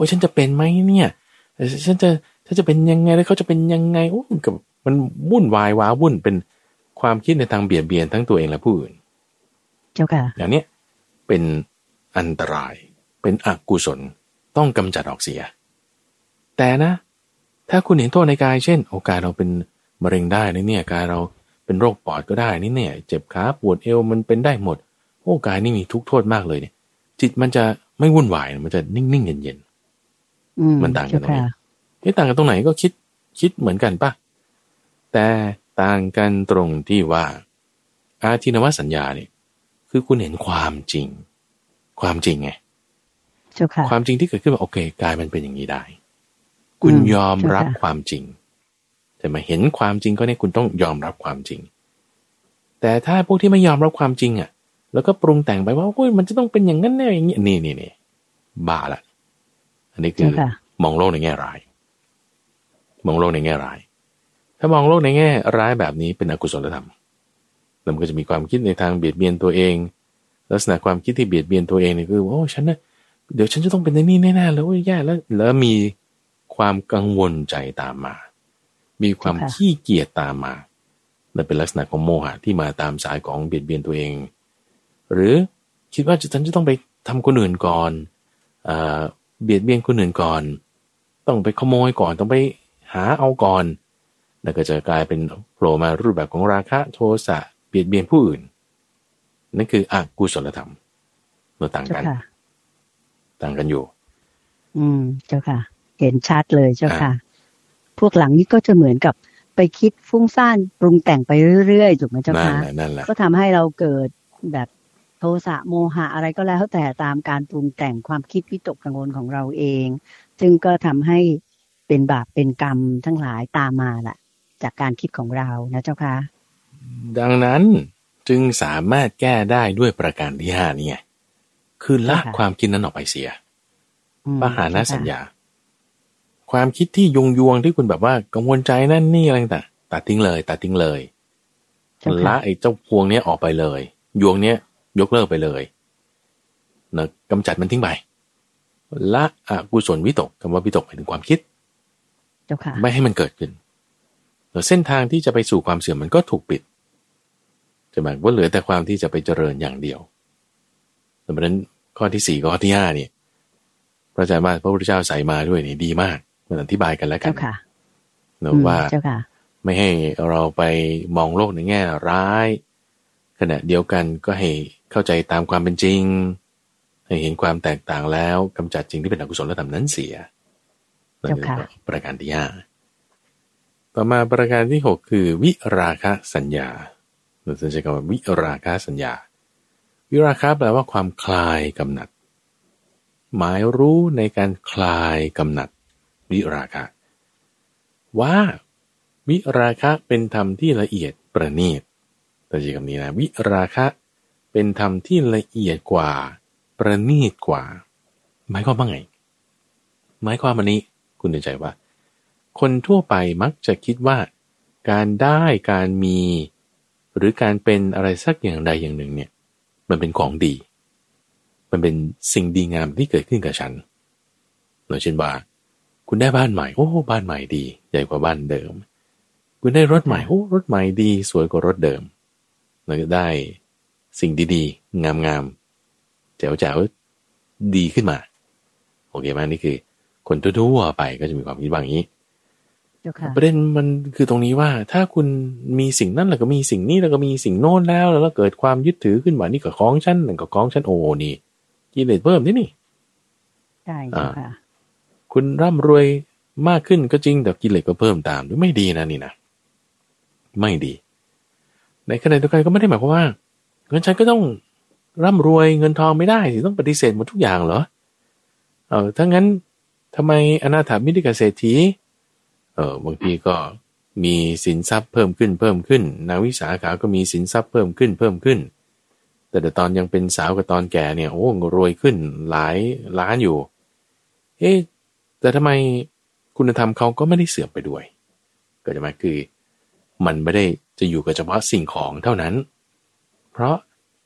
อ้ยฉันจะเป็นไหมเนี่ยฉันจะฉันจะเป็นยังไงแล้วเขาจะเป็นยังไงโอ้มันกับมันวุ่นวายว้าวุ่นเป็นความคิดในทางเบียดเบียนทั้งตัวเองและผู้อื่นเจ้าค่ะอย่างนี้เป็นอันตรายเป็นอกุศลต้องกำจัดออกเสียแต่นะถ้าคุณเห็นโทษในกายเช่นโอกาสเราเป็นมะเร็งได้นะเนี่ยกายเราเป็นโรคปอดก็ได้นี่เนี่ยเจ็บขาปวดเอวมันเป็นได้หมดโอ้กายนี่มีทุกโทษมากเลยเนี่ยจิตมันจะไม่วุ่นวายมันจะนิ่งๆเย็นๆมันต่างกันตรงไหนเอ๊ะต่างกันตรงไหนก็คิดคิดเหมือนกันป่ะแต่ต่างกันตรงที่ว่าอาทินวสัญญาเนี่ยคือคุณเห็นความจริงความจริงไงความจริงที่เกิดขึ้นว่าโอเคกายมันเป็นอย่างนี้ได้คุณยอมรับความจริงแต่มาเห็นความจริงก็เนี่ยคุณต้องยอมรับความจริงแต่ถ้าพวกที่ไม่ยอมรับความจริงอ่ะแล้วก็ปรุงแต่งไปว่าโอ้ยมันจะต้องเป็นอย่างนั้นแน่อย่างนี้นี่นี่นี่บ้าละอันนี้คือมองโลกในแง่ร้ายมองโลกในแง่ร้ายถ้ามองโลกในแง่ร้ายแบบนี้เป็นอกุศลธรรมแล้วมันก็จะมีความคิดในทางเบียดเบียนตัวเองลักษณะความคิดที่เบียดเบียนตัวเองนี่คือโอ้ฉันนะเดี๋ยวฉันจะต้องเป็นอย่างนี้แน่ๆแล้วโอ้ยแย่แล้วแล้วมีความกังวลใจตามมามีความขี้เกียจตามมานั่นเป็นลักษณะของโมหะที่มาตามสายของเบียดเบียนตัวเองหรือคิดว่าฉันจะต้องไปทำคนอื่นก่อนอ่าเบียดเบียนคนอื่นก่อนต้องไปขโมยก่อนต้องไปหาเอาก่อนนั่นก็จะกลายเป็นโผล่มารูปแบบของราคะโทสะเบียดเบียนผู้อื่นนั่นคืออกุศลธรรมเราต่างกันต่างกันอยู่อืมเจ้าค่ะเห็นชัดเลยเจ้าค่ะพวกหลังนี้ก็จะเหมือนกับไปคิดฟุ้งซ่านปรุงแต่งไปเรื่อยๆถูกไหมเจ้าค่ะก็ทำให้เราเกิดแบบโทสะโมหะอะไรก็แล้วแต่ตามการปรุงแต่งความคิดวิตกกังวลของเราเองซึ่งก็ทำให้เป็นบาปเป็นกรรมทั้งหลายตามมาแหละจากการคิดของเรานะเจ้าค่ะดังนั้นจึงสามารถแก้ได้ด้วยประการที่ห้านี่ไงคือละความคิดนั้นออกไปเสียปหานสัญญาความคิดที่ยงยวงที่คุณแบบว่ากังวลใจนั่นนี่อะไรต่างตัดทิ้งเลยตัดทิ้งเลยละไอ้เจ้าพวงเนี้ยออกไปเลยยวงเนี้ยยกเลิกไปเลยนะกำจัดมันทิ้งไปละอกุศลวิตกคำว่าวิตกหมายถึงความคิดไม่ให้มันเกิดขึ้นเส้นทางที่จะไปสู่ความเสื่อมมันก็ถูกปิดจะหมายว่าเหลือแต่ความที่จะไปเจริญอย่างเดียวดังนั้นข้อที่สี่ข้อที่ห้านี่พระอาจารย์ว่าพระพุทธเจ้าใส่มาด้วยนี่ดีมากมันอธิบายกันแล้วกันเนอะว่าไม่ให้เราไปมองโลกในแง่ร้ายขณะเดียวกันก็ให้เข้าใจตามความเป็นจริงให้เห็นความแตกต่างแล้วกำจัดจริงที่เป็นอกุศลธรรมนั้นเสียนั่นคือประการที่ห้าต่อมาประการที่หกคือวิราคะสัญญาเราจะใช้คำว่าวิราคะสัญญาวิราคะแปลว่าความคลายกำหนัดหมายรู้ในการคลายกำหนัดวิราคะว่าวิราคะเป็นธรรมที่ละเอียดประณีตแต่ใช้คำนี้นะวิราคะเป็นธรรมที่ละเอียดกว่าประณีตกว่าหมายความว่าไงหมายความว่านี้คุณเข้าใจว่าคนทั่วไปมักจะคิดว่าการได้การมีหรือการเป็นอะไรสักอย่างใดอย่างหนึ่งเนี่ยมันเป็นของดีมันเป็นสิ่งดีงามที่เกิดขึ้นกับฉันอย่างเช่นว่าคุณได้บ้านใหม่โอ้บ้านใหม่ดีใหญ่กว่าบ้านเดิมคุณได้รถใหม่โอ้รถใหม่ดีสวยกว่ารถเดิมเราจะได้สิ่งดีๆงามๆแจ๋วๆดีขึ้นมาโอเคไหมนี่คือคนทั่วๆไปก็จะมีความคิดว่าอย่างนี้ประเด็นมันคือตรงนี้ว่าถ้าคุณมีสิ่งนั้นแล้วก็มีสิ่งนี้แล้วก็มีสิ่งโน้นแล้วแล้วเกิดความยึดถือขึ้นมานี่ก็ของฉันนั่นก็ของฉันโอ้นี่กิเลสเพิ่มนี่นี่ใช่ค่ะคุณร่ำรวยมากขึ้นก็จริงแต่กิเลสก็เพิ่มตามด้วยไม่ดีนะนี่นะไม่ดีในขณะเดียวกันก็ไม่ได้หมายความว่าเงินฉันก็ต้องร่ำรวยเงินทองไม่ได้สิต้องปฏิเสธหมดทุกอย่างเหรอเออถ้างั้นทำไมอนาถามิฎิกเศรษฐีเออบางทีก็มีสินทรัพย์เพิ่มขึ้นเพิ่มขึ้นนางวิสาขาก็มีสินทรัพย์เพิ่มขึ้นเพิ่มขึ้นแต่แต่ตอนยังเป็นสาวกับตอนแก่เนี่ยโอ้รวยขึ้นหลายล้านอยู่เอ๊ะแต่ทำไมคุณธรรมเขาก็ไม่ได้เสื่อมไปด้วยก็จะมาคือมันไม่ได้จะอยู่กับเฉพาะสิ่งของเท่านั้นเพราะ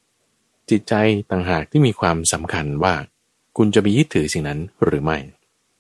จิตใจต่างหากที่มีความสำคัญว่าคุณจะไปยึดถือสิ่งนั้นหรือไม่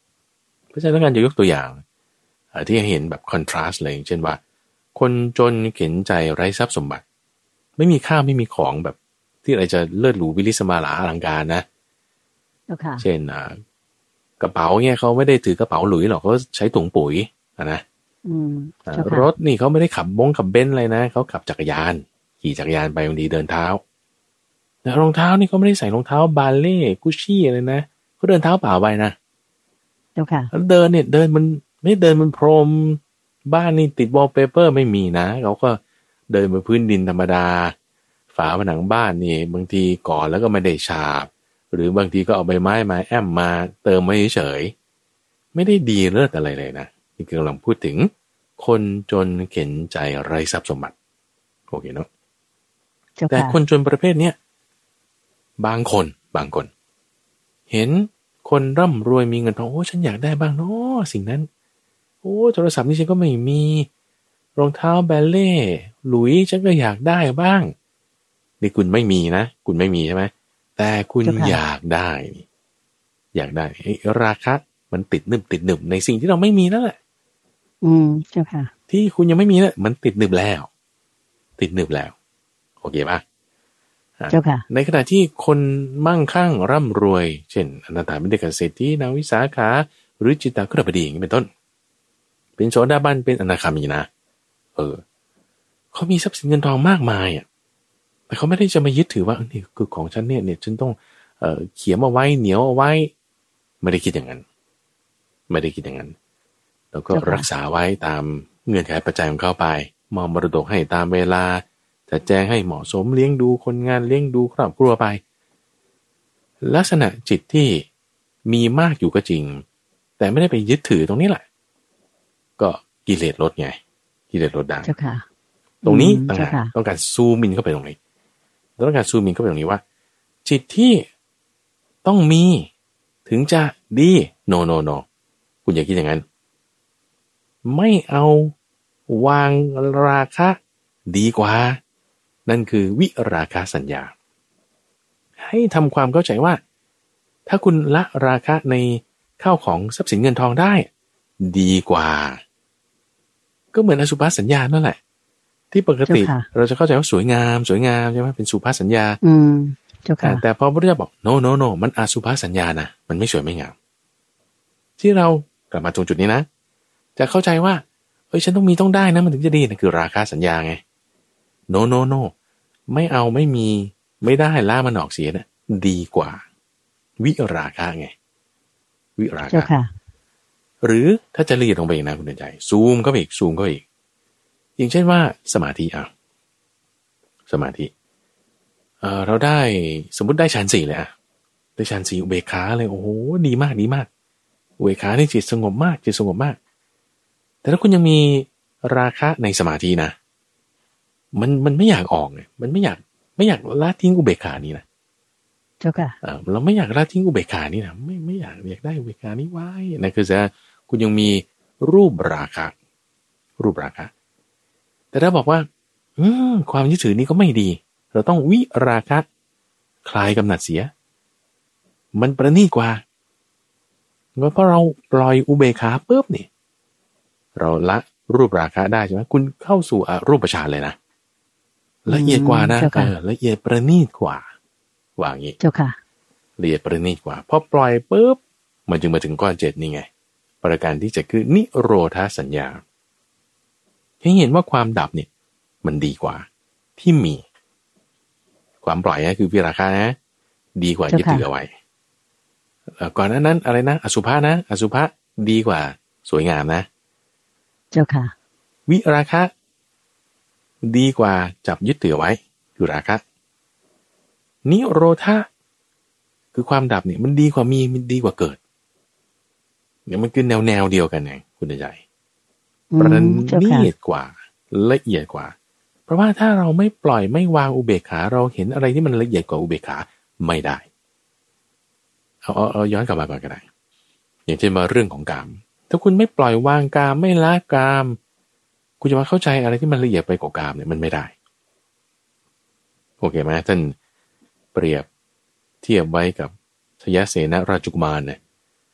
เพราะฉะนั้นการจะยกตัวอย่างที่เห็นแบบคอนทราสต์เลยเช่นว่าคนจนเข็นใจไร้ทรัพย์สมบัติไม่มีข้าวไม่มีของแบบที่อะไรจะเลิศหรูวิลิสมาลาอลังการนะเช่นกระเป๋าเนี่ยเขาไม่ได้ถือกระเป๋าหลุยหรอกเขาใช้ถุงปุ๋ยนะรถนี่เขาไม่ได้ขับบงขับเบนซ์เลยนะเขาขับจักรยานขี่จักรยานไปบางทีเดินเท้ารองเท้านี่เขาไม่ได้ใส่รองเท้าบาเล่กุชชี่เลยนะเขาเดินเท้าเปล่าไปนะแล้วเดินเนี่ยเดินมันไม่เดินมันพรมบ้านนี่ติดวอลเปเปอร์ไม่มีนะเขาก็เดินบนพื้นดินธรรมดาฝาผนังบ้านนี่บางทีก่อแล้วก็ไม่ได้ฉาบหรือบางทีก็เอาใบไม้มาแอมมาเติมไว้เฉยไม่ได้ดีเลิศอะไรเลยนะนี่คือกำลังพูดถึงคนจนเข็นใจไร้ทรัพย์สมบัติโอเคเนาะแต่คนจนประเภทเนี้ยบางคนบางคนเห็นคนร่ำรวยมีเงินทองโอ้ฉันอยากได้บ้างเนาะสิ่งนั้นโอ้โทรศัพท์นี่ฉันก็ไม่มีรองเท้าแบลเล่หลุยฉันก็อยากได้บ้างนี่คุณไม่มีนะคุณไม่มีใช่ไหมแต่คุณอยากได้อยากได้ราคามันติดหนึบติดหนึบในสิ่งที่เราไม่มีนั่นแหละอืมเจ้าค่ะที่คุณยังไม่มีนะมันติดหนึบแล้วติดหนึบแล้วโอเคป่ะเจ้าค่ะในขณะที่คนมั่งคั่งร่ำรวยเช่นอนาถาบิณฑิกเศรษฐีนางวิสาขาหรือจิตตคฤบดีอย่างนี้เป็นต้นเป็นโสดาบันเป็นอนาคามีนะเออเขามีทรัพย์สินเงินทองมากมายอ่ะแต่เขาไม่ได้จะมายึดถือว่านี่คือของฉันเนี่ยเนี่ยฉันต้องเอ่อเขียนเอาไว้เหนียวเอาไว้ไม่ได้คิดอย่างนั้นไม่ได้คิดอย่างนั้นแล้วก็รักษาไว้ตามเงื่อนไขปัจจัยของเขาไปมอบมรดกให้ตามเวลาจัดแจงให้เหมาะสมเลี้ยงดูคนงานเลี้ยงดูครอบครัวไปลักษณะจิตที่มีมากอยู่ก็จริงแต่ไม่ได้ไปยึดถือตรงนี้แหละก็กิเลสลดไงกิเลสลดได้ตรงนี้ต่างหากต้องการซูมอินเข้าไปตรงนี้ต้องการซูมอินเข้าไปตรงนี้ว่าจิตที่ต้องมีถึงจะดีโนโนโนคุณอย่าคิดอย่างนั้นไม่เอาวางราคะดีกว่านั่นคือวิราคะสัญญาให้ทำความเข้าใจว่าถ้าคุณละราคะในข้าวของทรัพย์สินเงินทองได้ดีกว่าก็เหมือนอสุภสัญญานั่นแหละที่ปกติเราจะเข้าใจว่าสวยงามสวยงามใช่ไหมเป็นสุภาษสัญญาอืมเจ้าค่ะแต่พอพระพุทธเจ้าบอก no no no มันอสุภสัญญานะมันไม่สวยไม่งามที่เรากลับมาตรงจุดนี้นะจะเข้าใจว่าเอ้ยฉันต้องมีต้องได้นะมันถึงจะดีนะคือราคาสัญญาไง no no no ไม่เอาไม่มีไม่ได้ล่ามันออกเสียนะดีกว่าวิราคะไงวิราคะหรือถ้าจะละเอียดลงไปอีกนะคุณเดินใจซูมเข้าไปอีกซูมเข้าไปอีกอย่างเช่นว่าสมาธิอ่ะสมาธิเอ่อเราได้สมมุติได้ฌานสี่เลยอ่ะได้ฌานสี่อุเบกขาเลยโอ้โหดีมากดีมากอุเบกขานี่จิตสงบมากจิตสงบมากแต่ถ้าคุณยังมีราคะในสมาธินะมันมันไม่อยากออกเลยมันไม่อยากไม่อยากละทิ้งอุเบกขานี้นะเจ้าค่ะเออเราไม่อยากละทิ้งอุเบกขานี้นะไม่ไม่อยากอยากได้อุเบกขานี้ไว้นั่นคือจะคุณยังมีรูปราคะรูปราคะแต่ถ้าบอกว่าอืมความยึดถือนี้ก็ไม่ดีเราต้องวิราคะคลายกำหนัดเสียมันประณีตกว่าเพราะเราปล่อยอุเบกขาปุ๊บนี่เราละรูปราคะได้ใช่ไหมคุณเข้าสู่อรูปฌานเลยนะละเอียดกว่านะเออละเอียดประณีตกว่าว่างี้เจ้าค่ะละเอียดประณีตกว่าพอปล่อยปุ๊บมันจึงมาถึงก้อนเจ็ดนี่ไงประการที่จะคือนิโรธาสัญญาให้เห็นว่าความดับเนี่ยมันดีกว่าที่มีความปล่อยนะคือวิราคะนะดีกว่ายึดถือเอาไว้ก่อนหน้านั้นอะไรนะอสุภะนะอสุภะดีกว่าสวยงามนะเจ้าค่ะวิราคะดีกว่าจับยึดถือไว้คือราคะนิโรธาคือความดับเนี่ยมันดีกว่ามีมันดีกว่าเกิดเนี่ยมันคือแนวแนวเดียวกันไงคุณใจประณีตกว่าละเอียดกว่าเพราะว่าถ้าเราไม่ปล่อยไม่วางอุเบกขาเราเห็นอะไรที่มันละเอียดกว่าอุเบกขาไม่ได้เอาเอาเอาย้อนกลับมาก่อนก็ได้อย่างเช่นมาเรื่องของกามถ้าคุณไม่ปล่อยวางกามไม่ละกามคุณจะมาเข้าใจอะไรที่มันละเอียดไปกว่ากามเนี่ยมันไม่ได้โอเคไหมท่านเปรียบเทียบไว้กับทยเสนราชกุมารเนี่ย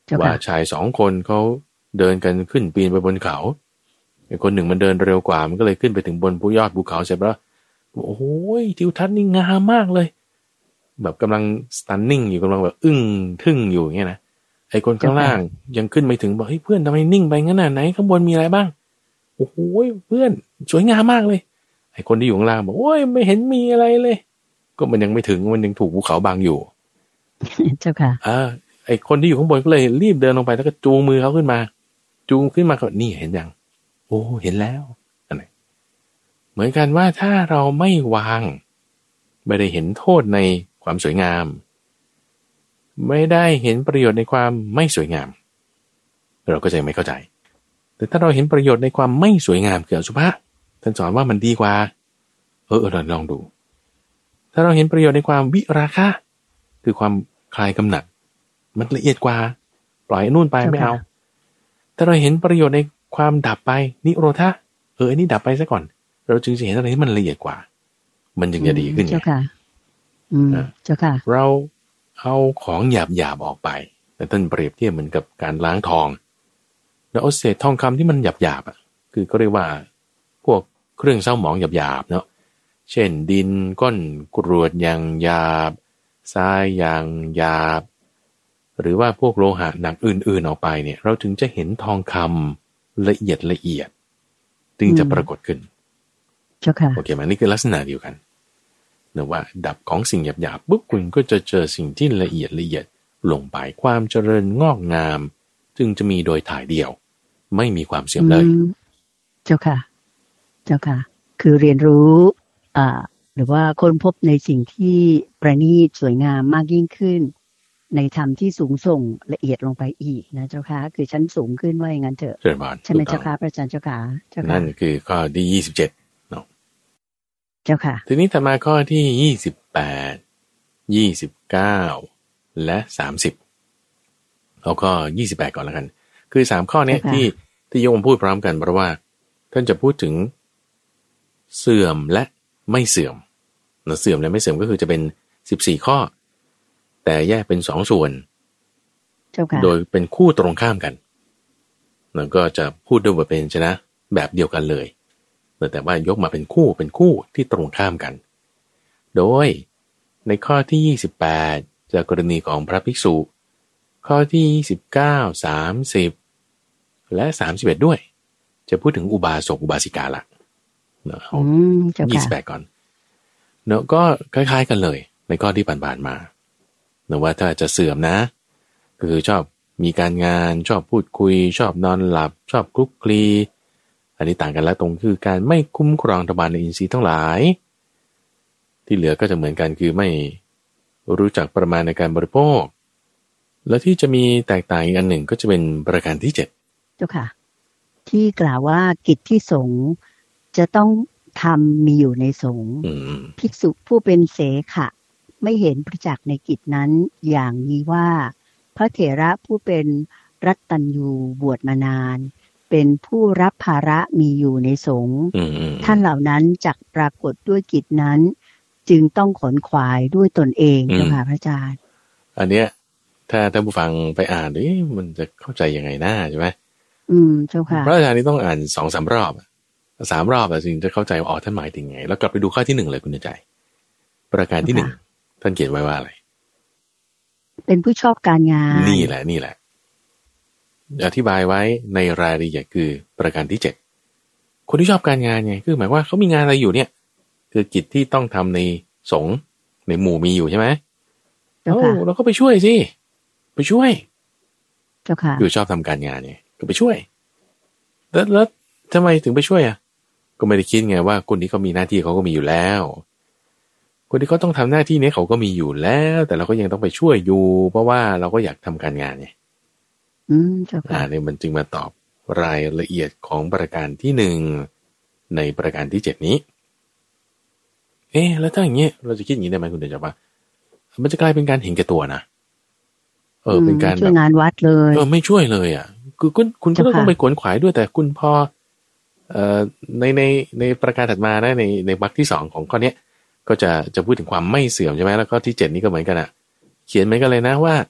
ว่าชายสองคนเขาเดินกันขึ้นปีนไปบนเขาไอ้คนหนึ่งมันเดินเร็วกว่ามันก็เลยขึ้นไปถึงบนภูยอดภูเขาเสร็จแล้วโอ้โหทิวทัศน์นี่งามมากเลยแบบกำลัง stunning อยู่กำลังแบบอึ้งทึ่งอยู่อย่างเงี้ยนะไอ้คนข้างล่างยังขึ้นไม่ถึงบอกเฮ้ยเพื่อนทำไมนิ่งไปงั้นน่ะไหนข้างบนมีอะไรบ้างโอ้โหเพื่อนสวยงามมากเลยไอ้คนที่อยู่ข้างล่างบอกโอ้ยไม่เห็นมีอะไรเลยก็มันยังไม่ถึงมันยังถูกภูเขาบังอยู่เจ้าค่ะอ่าไอ้คนที่อยู่ข้างบนก็เลยรีบเดินลงไปแล้วก็จูงมือเขาขึ้นมาจูงขึ้นมาก็นี่เห็นยังโอ้เห็นแล้วอะไรเหมือนกันว่าถ้าเราไม่วางไม่ได้เห็นโทษในความสวยงามไม่ได้เห็นประโยชน์ในความไม่สวยงามเราก็จะไม่เข้าใจแต่ถ้าเราเห็นประโยชน์ในความไม่สวยงามคืออสุภะท่านสอนว่ามันดีกว่าเออเราลองดูถ้าเราเห็นประโยชน์ในความวิราคะคือความคลายกำหนัดมันละเอียดกว่าปล่อยนู่นไปไม่เอาถ้าเราเห็นประโยชน์ในความดับไปนิโรธะเอออันนี้ดับไปซะก่อนเราจึงจะเห็นอะไรที่มันละเอียดกว่ามันจึงจะดีขึ้นไงเจ้าค่ะอืมเจ้าค่ะเราเอาของหยาบหยาบออกไปแต่ท่านเปรียบเทียบเหมือนกับการล้างทองแล้วเอาเศษทองคำที่มันหยาบหยาบอ่ะคือก็เรียกว่าพวกเครื่องเศร้าหมองหยาบหยาบเนาะเช่นดินก้อนกรวดอย่างหยาบทรายอย่างหยาบหรือว่าพวกโลหะหนักอื่นๆออกไปเนี่ยเราถึงจะเห็นทองคำละเอียดละเอียดจึงจะปรากฏขึ้นเจ้าค่ะโอเคไหมนี่คือลักษณะเดียวกันนะว่าดับของสิ่งหยาบๆปุ๊บคุณก็จะเจอสิ่งที่ละเอียดละเอียดลงไปความเจริญงอกงามจึงจะมีโดยถ่ายเดียวไม่มีความเสื่อมเลยเจ้าค่ะเจ้าค่ะคือเรียนรู้อ่าหรือว่าค้นพบในสิ่งที่ประณีตสวยงามมากยิ่งขึ้นในธรรมที่สูงส่งละเอียดลงไปอีกนะเจ้าค่ะคือชั้นสูงขึ้นว่าอย่างนั้นเถอะใช่ไหมเจ้าค่ะพระอาจารย์เจ้าค่ะนั่นคือข้อที่ยี่สิบเจ็ดเนาะเจ้าค่ะทีนี้ถัดมาข้อที่ยี่สิบแปด ยี่สิบเก้าและสามสิบเอาก็ยี่สิบแปดก่อนแล้วกันคือสามข้อนี้ที่ที่โยมพูดพร้อมกันเพราะว่าท่านจะพูดถึงเสื่อมและไม่เสื่อมเสื่อมและไม่เสื่อมก็คือจะเป็นสิบสี่ข้อแต่แยกเป็นสองส่วนโดยเป็นคู่ตรงข้ามกันแล้วก็จะพูดด้วยบทเป็นชนะแบบเดียวกันเลยแต่ว่ายกมาเป็นคู่เป็นคู่ที่ตรงข้ามกันโดยในข้อที่ยี่สิบแปดจากกรณีของพระภิกษุข้อที่ยี่สิบเก้า สามสิบและสามสิบเอ็ดด้วยจะพูดถึงอุบาสกอุบาสิกาละเนาะเอายี่สิบแปดก่อนเนาะก็คล้ายๆกันเลยในข้อที่ผ่านๆมาเนาะว่าถ้าจะเสื่อมนะก็คือชอบมีการงานชอบพูดคุยชอบนอนหลับชอบคลุกคลีอันนี้ต่างกันแล้วตรงคือการไม่คุ้มครองทวารในอินทรีย์ทั้งหลายที่เหลือก็จะเหมือนกันคือไม่รู้จักประมาณในการบริโภคและที่จะมีแตกต่างอีกอันหนึ่งก็จะเป็นประการที่เจ็ดเจ้าค่ะที่กล่าวว่ากิจที่สงฆ์จะต้องทำมีอยู่ในสงฆ์ภิกษุผู้เป็นเสขะไม่เห็นประจักษ์ในกิจนั้นอย่างนี้ว่าพระเถระผู้เป็นรัตตัญญูบวชมานานเป็นผู้รับภาระมีอยู่ในสงฆ์ท่านเหล่านั้นจักปรากฏด้วยกิจนั้นจึงต้องขนขวายด้วยตนเองเจ้าค่ะพระอาจารย์อันเนี้ยถ้าท่านผู้ฟังไปอ่านดิมันจะเข้าใจยังไงน่าใช่ไหมอืมเจ้าค่ะพระอาจารย์นี่ต้องอ่านสองสามรอบสามรอบอะจึงจะเข้าใจว่าอ๋อท่านหมายถึงไงแล้วกลับไปดูข้อที่หนึ่งเลยคุณใจประการที่หนึ่งท่านเขียนไว้ว่าอะไรเป็นผู้ชอบการงานนี่แหละนี่แหละอธิบายไว้ในรายละเอียดคือประการที่เจ็ดคนที่ชอบการงานไงคือหมายว่าเขามีงานอะไรอยู่เนี่ยคือกิจที่ต้องทำในสงฆ์ในหมู่มีอยู่ใช่ไหมเอ้าเราก็ไปช่วยสิไปช่วยเจ้าค่ะคือชอบทำการงานไงก็ไปช่วยแล้วแล้วทำไมถึงไปช่วยอ่ะก็ไม่ได้คิดไงว่าคนที่เขามีหน้าที่เขาก็มีอยู่แล้วคนที่เขาต้องทำหน้าที่นี้เขาก็มีอยู่แล้วแต่เราก็ยังต้องไปช่วยอยู่เพราะว่าเราก็อยากทำการงานไงอืมเจ้าค่ะอ่าเนี่ยมันจึงมาตอบรายละเอียดของประการที่หนึ่งในประการที่เจ็ดนี้เอ๊ะแล้วถ้าอย่างเงี้ยเราจะคิดอย่างนี้ได้ไหมคุณเดชว่ามันจะกลายเป็นการเห็นแก่ตัวนะเออเป็นการช่วยงานวัดเลยเออไม่ช่วยเลยอ่ะคือคุณคุณก็ต้องไปขวนขวายด้วยแต่คุณพอเอ่อในในในประการถัดมานะในในวรรคที่สองของข้อเนี้ยก็จะจะพูดถึงความไม่เสื่อมใช่ไหมแล้วก็ที่เจ็ดนี้ก็เหมือนกันอ่ะเขียนเหมือนกันเลยนะว่า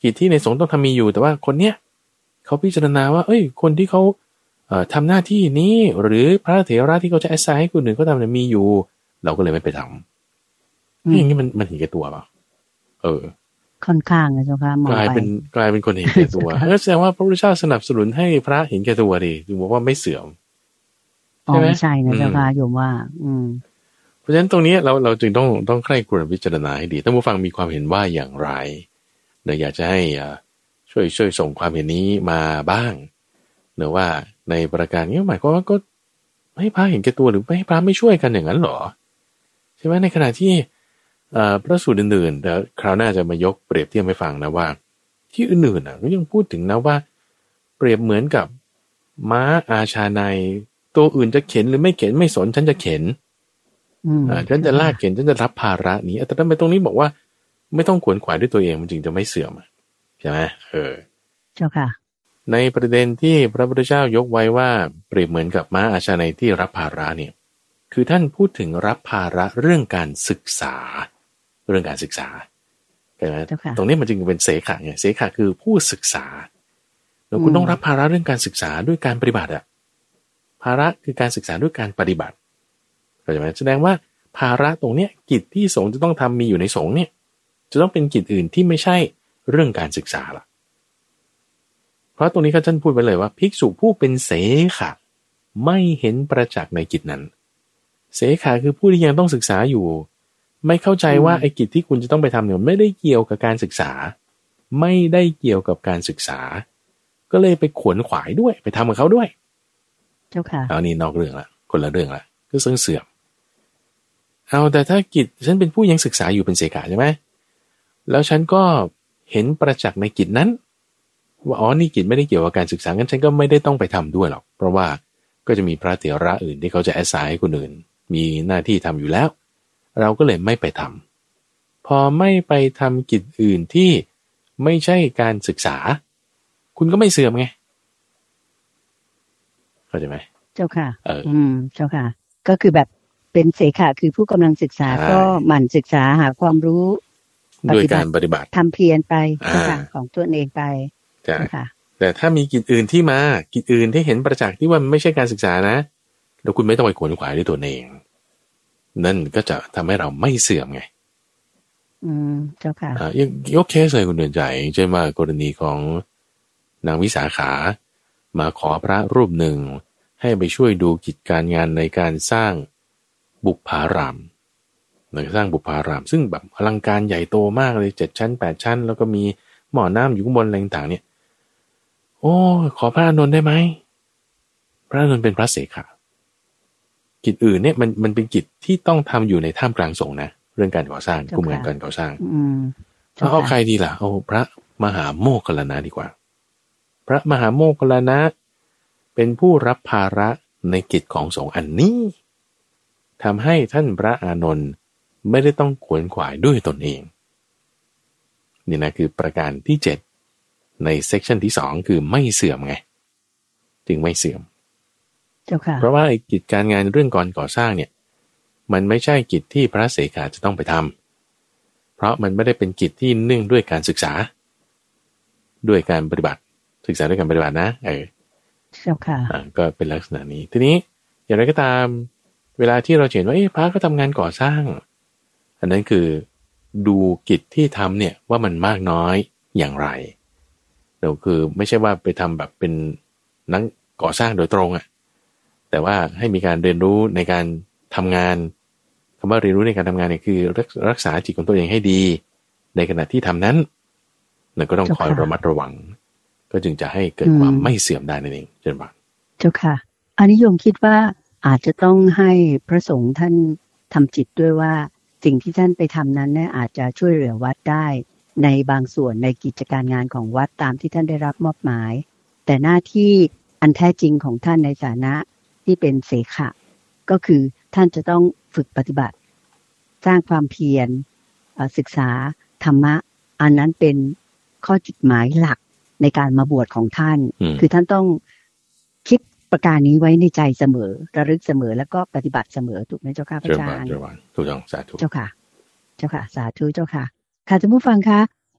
กิจที่ในสงฆ์ต้องทำมีอยู่แต่ว่าคนเนี้ยเขาพิจารณาว่าเอ้ยคนที่เขาเอ่อทำหน้าที่นี้หรือพระเถระที่เขาจะแอสไซน์ให้คนอื่นเขาทำเนี่ยมีอยู่เราก็เลยไม่ไปทำอย่างนี้มันมันเห็นแก่ตัวเปล่าเออค่อนข้างนะเจ้าค่ะมองไปกลายเป็นกลายเป็นคนเห็นแก่ตัวก็แสดงว่าพระพุทธเจ้าสนับสนุนให้พระเห็นแก่ตัวดิถึงบอกว่าไม่เสื่อมใช่ไหมใช่นะเจ้าค่ะโยมว่าอืมเพราะฉะนั้นตรงนี้เราเราจึงต้องต้องใคร่ครวญพิจารณาให้ดีท่านผู้ฟังมีความเห็นว่าอย่างไรเนื่ออยากจะให้ช่วยช่วยส่งความเห็นนี้มาบ้างเนื่อว่าในประการนี้หมายความว่าก็ให้พระเห็นแก่ตัวหรือไม่ให้พระไม่ช่วยกันอย่างนั้นหรอใช่ไหมในขณะที่พระสูตรอื่นๆแต่คราวหน้าจะมายกเปรียบเทียบให้ฟังนะว่าที่อื่นๆอ่ะก็ยังพูดถึงนะว่าเปรียบเหมือนกับม้าอาชาในตัวอื่นจะเข็นหรือไม่เข็นไม่สนฉันจะเข็นอ่าฉันจะลากเข็นฉันจะรับภาระนี้แต่ทำไมตรงนี้บอกว่าไม่ต้องขวนขวายด้วยตัวเองมันจึงจะไม่เสื่อมใช่ไหมเออเจ้าค่ะในประเด็นที่พระพุทธเจ้ายกไว้ว่าเปรียบเหมือนกับม้าอาชาในที่รับภาระเนี่ยคือท่านพูดถึงรับภาระเรื่องการศึกษาเรื่องการศึกษาใช่ไหมตรงนี้มันจึงเป็นเสขะไงเสขะคือผู้ศึกษาแล้วคุณต้องรับภาระเรื่องการศึกษาด้วยการปฏิบัติอะภาระคือการศึกษาด้วยการปฏิบัติเข้าใจไหมแสดงว่าภาระตรงเนี้ยกิจที่สงฆ์จะต้องทำมีอยู่ในสงฆ์เนี่ยจะต้องเป็นกิจอื่นที่ไม่ใช่เรื่องการศึกษาล่ะเพราะตรงนี้ท่านพูดไว้เลยว่าภิกษุผู้เป็นเสขะไม่เห็นประจักษ์ในกิจนั้นเสขะคือผู้ที่ยังต้องศึกษาอยู่ไม่เข้าใจว่าไอ้กิจที่คุณจะต้องไปทำเนี่ยไม่ได้เกี่ยวกับการศึกษาไม่ได้เกี่ยวกับการศึกษาก็เลยไปขวนขวายด้วยไปทำกับเขาด้วยเจ้าค่ะเอานี่นอกเรื่องละคนละเรื่องละก็ซึ่งเสื่อมเอาแต่ถ้ากิจฉันเป็นผู้ยังศึกษาอยู่เป็นเสขะใช่ไหมแล้วฉันก็เห็นประจักษ์ในกิจนั้นว่าอ๋อนี่กิจไม่ได้เกี่ยวกับการศึกษางั้นฉันก็ไม่ได้ต้องไปทำด้วยหรอกเพราะว่าก็จะมีพระเถระอื่นที่เขาจะแอสไซน์ให้คนอื่นมีหน้าที่ทำอยู่แล้วเราก็เลยไม่ไปทำพอไม่ไปทำกิจอื่นที่ไม่ใช่การศึกษาคุณก็ไม่เสื่อมไงเข้าใจไหมเจ้าค่ะเอออืมเจ้าค่ะก็คือแบบเป็นเสขะคือผู้กำลังศึกษาก็หมั่นศึกษาหาความรู้ด้วยการปฏิบัติทำเพียรไปเจ้าค่ะของตัวเองไปเจ้าค่ะแต่ถ้ามีกิจอื่นที่มากิจอื่นที่เห็นประจักษ์ที่ว่ามันไม่ใช่การศึกษานะแล้วคุณไม่ต้องไปขวนขวายด้วยตัวเองนั่นก็จะทำให้เราไม่เสื่อมไงอืมเจ้าค่ะอ่ายกเคสเลยคุณเดินใจเช่นว่ากรณีของนางวิสาขามาขอพระรูปหนึ่งให้ไปช่วยดูกิจการงานในการสร้างบุปผารามในสร้างบุปผารามซึ่งแบบอลังการใหญ่โตมากเลยเจ็ดชั้นแปดชั้นแล้วก็มีหม้อน้ำอยู่ข้างบนอะไรต่างๆเนี่ยโอ้ขอพระอานนท์ได้ไหมพระอานนท์เป็นพระเสขะกิจอื่นเนี่ยมันมันเป็นกิจที่ต้องทำอยู่ในท่ามกลางสงฆ์นะเรื่องการก่อสร้างกุมการการก่อสร้างแล้วเอาใครดีล่ะเอาพระมหาโมคคัลลานะดีกว่าพระมหาโมคคัลลานะเป็นผู้รับภาระในกิจของสงฆ์อันนี้ทำให้ท่านพระอานนท์ไม่ได้ต้องขวนขวายด้วยตนเองนี่นะคือประการที่เจ็ดในเซกชันที่สองคือไม่เสื่อมไงจึงไม่เสื่อมเพราะว่าไอ้กิจการงานเรื่องก่อนก่อสร้างเนี่ยมันไม่ใช่กิจที่พระเสขะจะต้องไปทำเพราะมันไม่ได้เป็นกิจที่เนื่องด้วยการศึกษาด้วยการปฏิบัติศึกษาด้วยการปฏิบัตินะเออเจ้าค่ะอ่าก็เป็นลักษณะนี้ทีนี้อย่างไรก็ตามเวลาที่เราเห็นว่าเอ๊ะพระก็ทำงานก่อสร้างอันนั้นคือดูกิจที่ทำเนี่ยว่ามันมากน้อยอย่างไรเราคือไม่ใช่ว่าไปทำแบบเป็นนักก่อสร้างโดยตรงอ่ะแต่ว่าให้มีการเรียนรู้ในการทำงานคำว่าเรียนรู้ในการทำงานเนี่ยคือรักษาจิตของตัวเองให้ดีในขณะที่ทำนั้นเราก็ต้องคอยระมัดระวังก็จึงจะให้เกิดความไม่เสื่อมได้นั่นเองเช่นว่าเจ้าค่ะอันนี้โยมคิดว่าอาจจะต้องให้พระสงฆ์ท่านทำจิตด้วยว่าสิ่งที่ท่านไปทำนั้นเนี่ยอาจจะช่วยเหลือวัดได้ในบางส่วนในกิจการงานของวัดตามที่ท่านได้รับมอบหมายแต่หน้าที่อันแท้จริงของท่านในฐานะที่เป็นเสขะก็คือท่านจะต้องฝึกปฏิบัติสร้างความเพียรศึกษาธรรมะอันนั้นเป็นข้อจุดหมายหลักในการมาบวชของท่านคือท่านต้องคิดประการนี้ไว้ในใจเสมอระลึกเสมอแล้วก็ปฏิบัติเสมอถูกไหมเจ้าค่ะพระอาจารย์ถูกต้องสาธุเจ้าค่ะเจ้าค่ะสาธุเจ้าค่ะค่ะท่านผู้ฟังคะ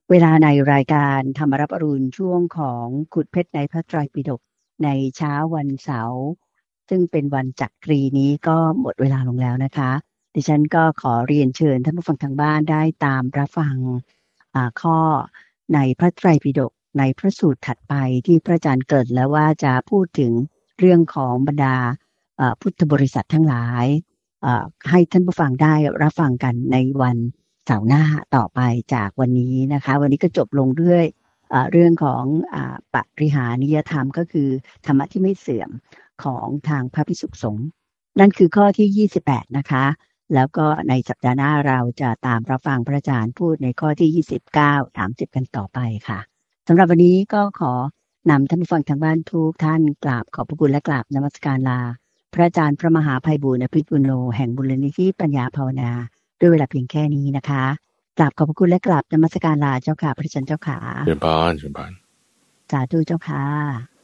เวลาในรายการธรรมรับอรุณช่วงของขุดเพชรในพระไตรปิฎกในเช้าวันเสาร์ซึ่งเป็นวันจักรีนี้ก็หมดเวลาลงแล้วนะคะดิฉันก็ขอเรียนเชิญท่านผู้ฟังทางบ้านได้ตามรับฟังข้อในพระไตรปิฎกในพระสูตรถัดไปที่พระอาจารย์เกริ่นแล้วว่าจะพูดถึงเรื่องของบรรดาพุทธบริษัททั้งหลายให้ท่านผู้ฟังได้รับฟังกันในวันเสาร์หน้าต่อไปจากวันนี้นะคะวันนี้ก็จบลงด้วยเรื่องของปริหานิยธรรมก็คือธรรมะที่ไม่เสื่อมของทางพระภิกษุสงฆ์นั่นคือข้อที่ยี่สิบแปดนะคะแล้วก็ในสัปดาห์หน้าเราจะตามรับฟังพระอาจารย์พูดในข้อที่ยี่สิบเก้า สามสิบกันต่อไปค่ะสำหรับวันนี้ก็ขอนำท่านผู้ฟังทางบ้านทุกท่านกราบขอบพระคุณและกราบนมัสการลาพระอาจารย์พระมหาไพบูลย์อภิปุโนแห่งมูลนิธิปัญญาภาวนาด้วยเวลาเพียงแค่นี้นะคะกราบขอบพระคุณและกราบนมัสการลาเจ้าค่ะพระอาจารย์เจ้าค่ะเชิญพรเชิญพรสาธุเจ้าค่ะ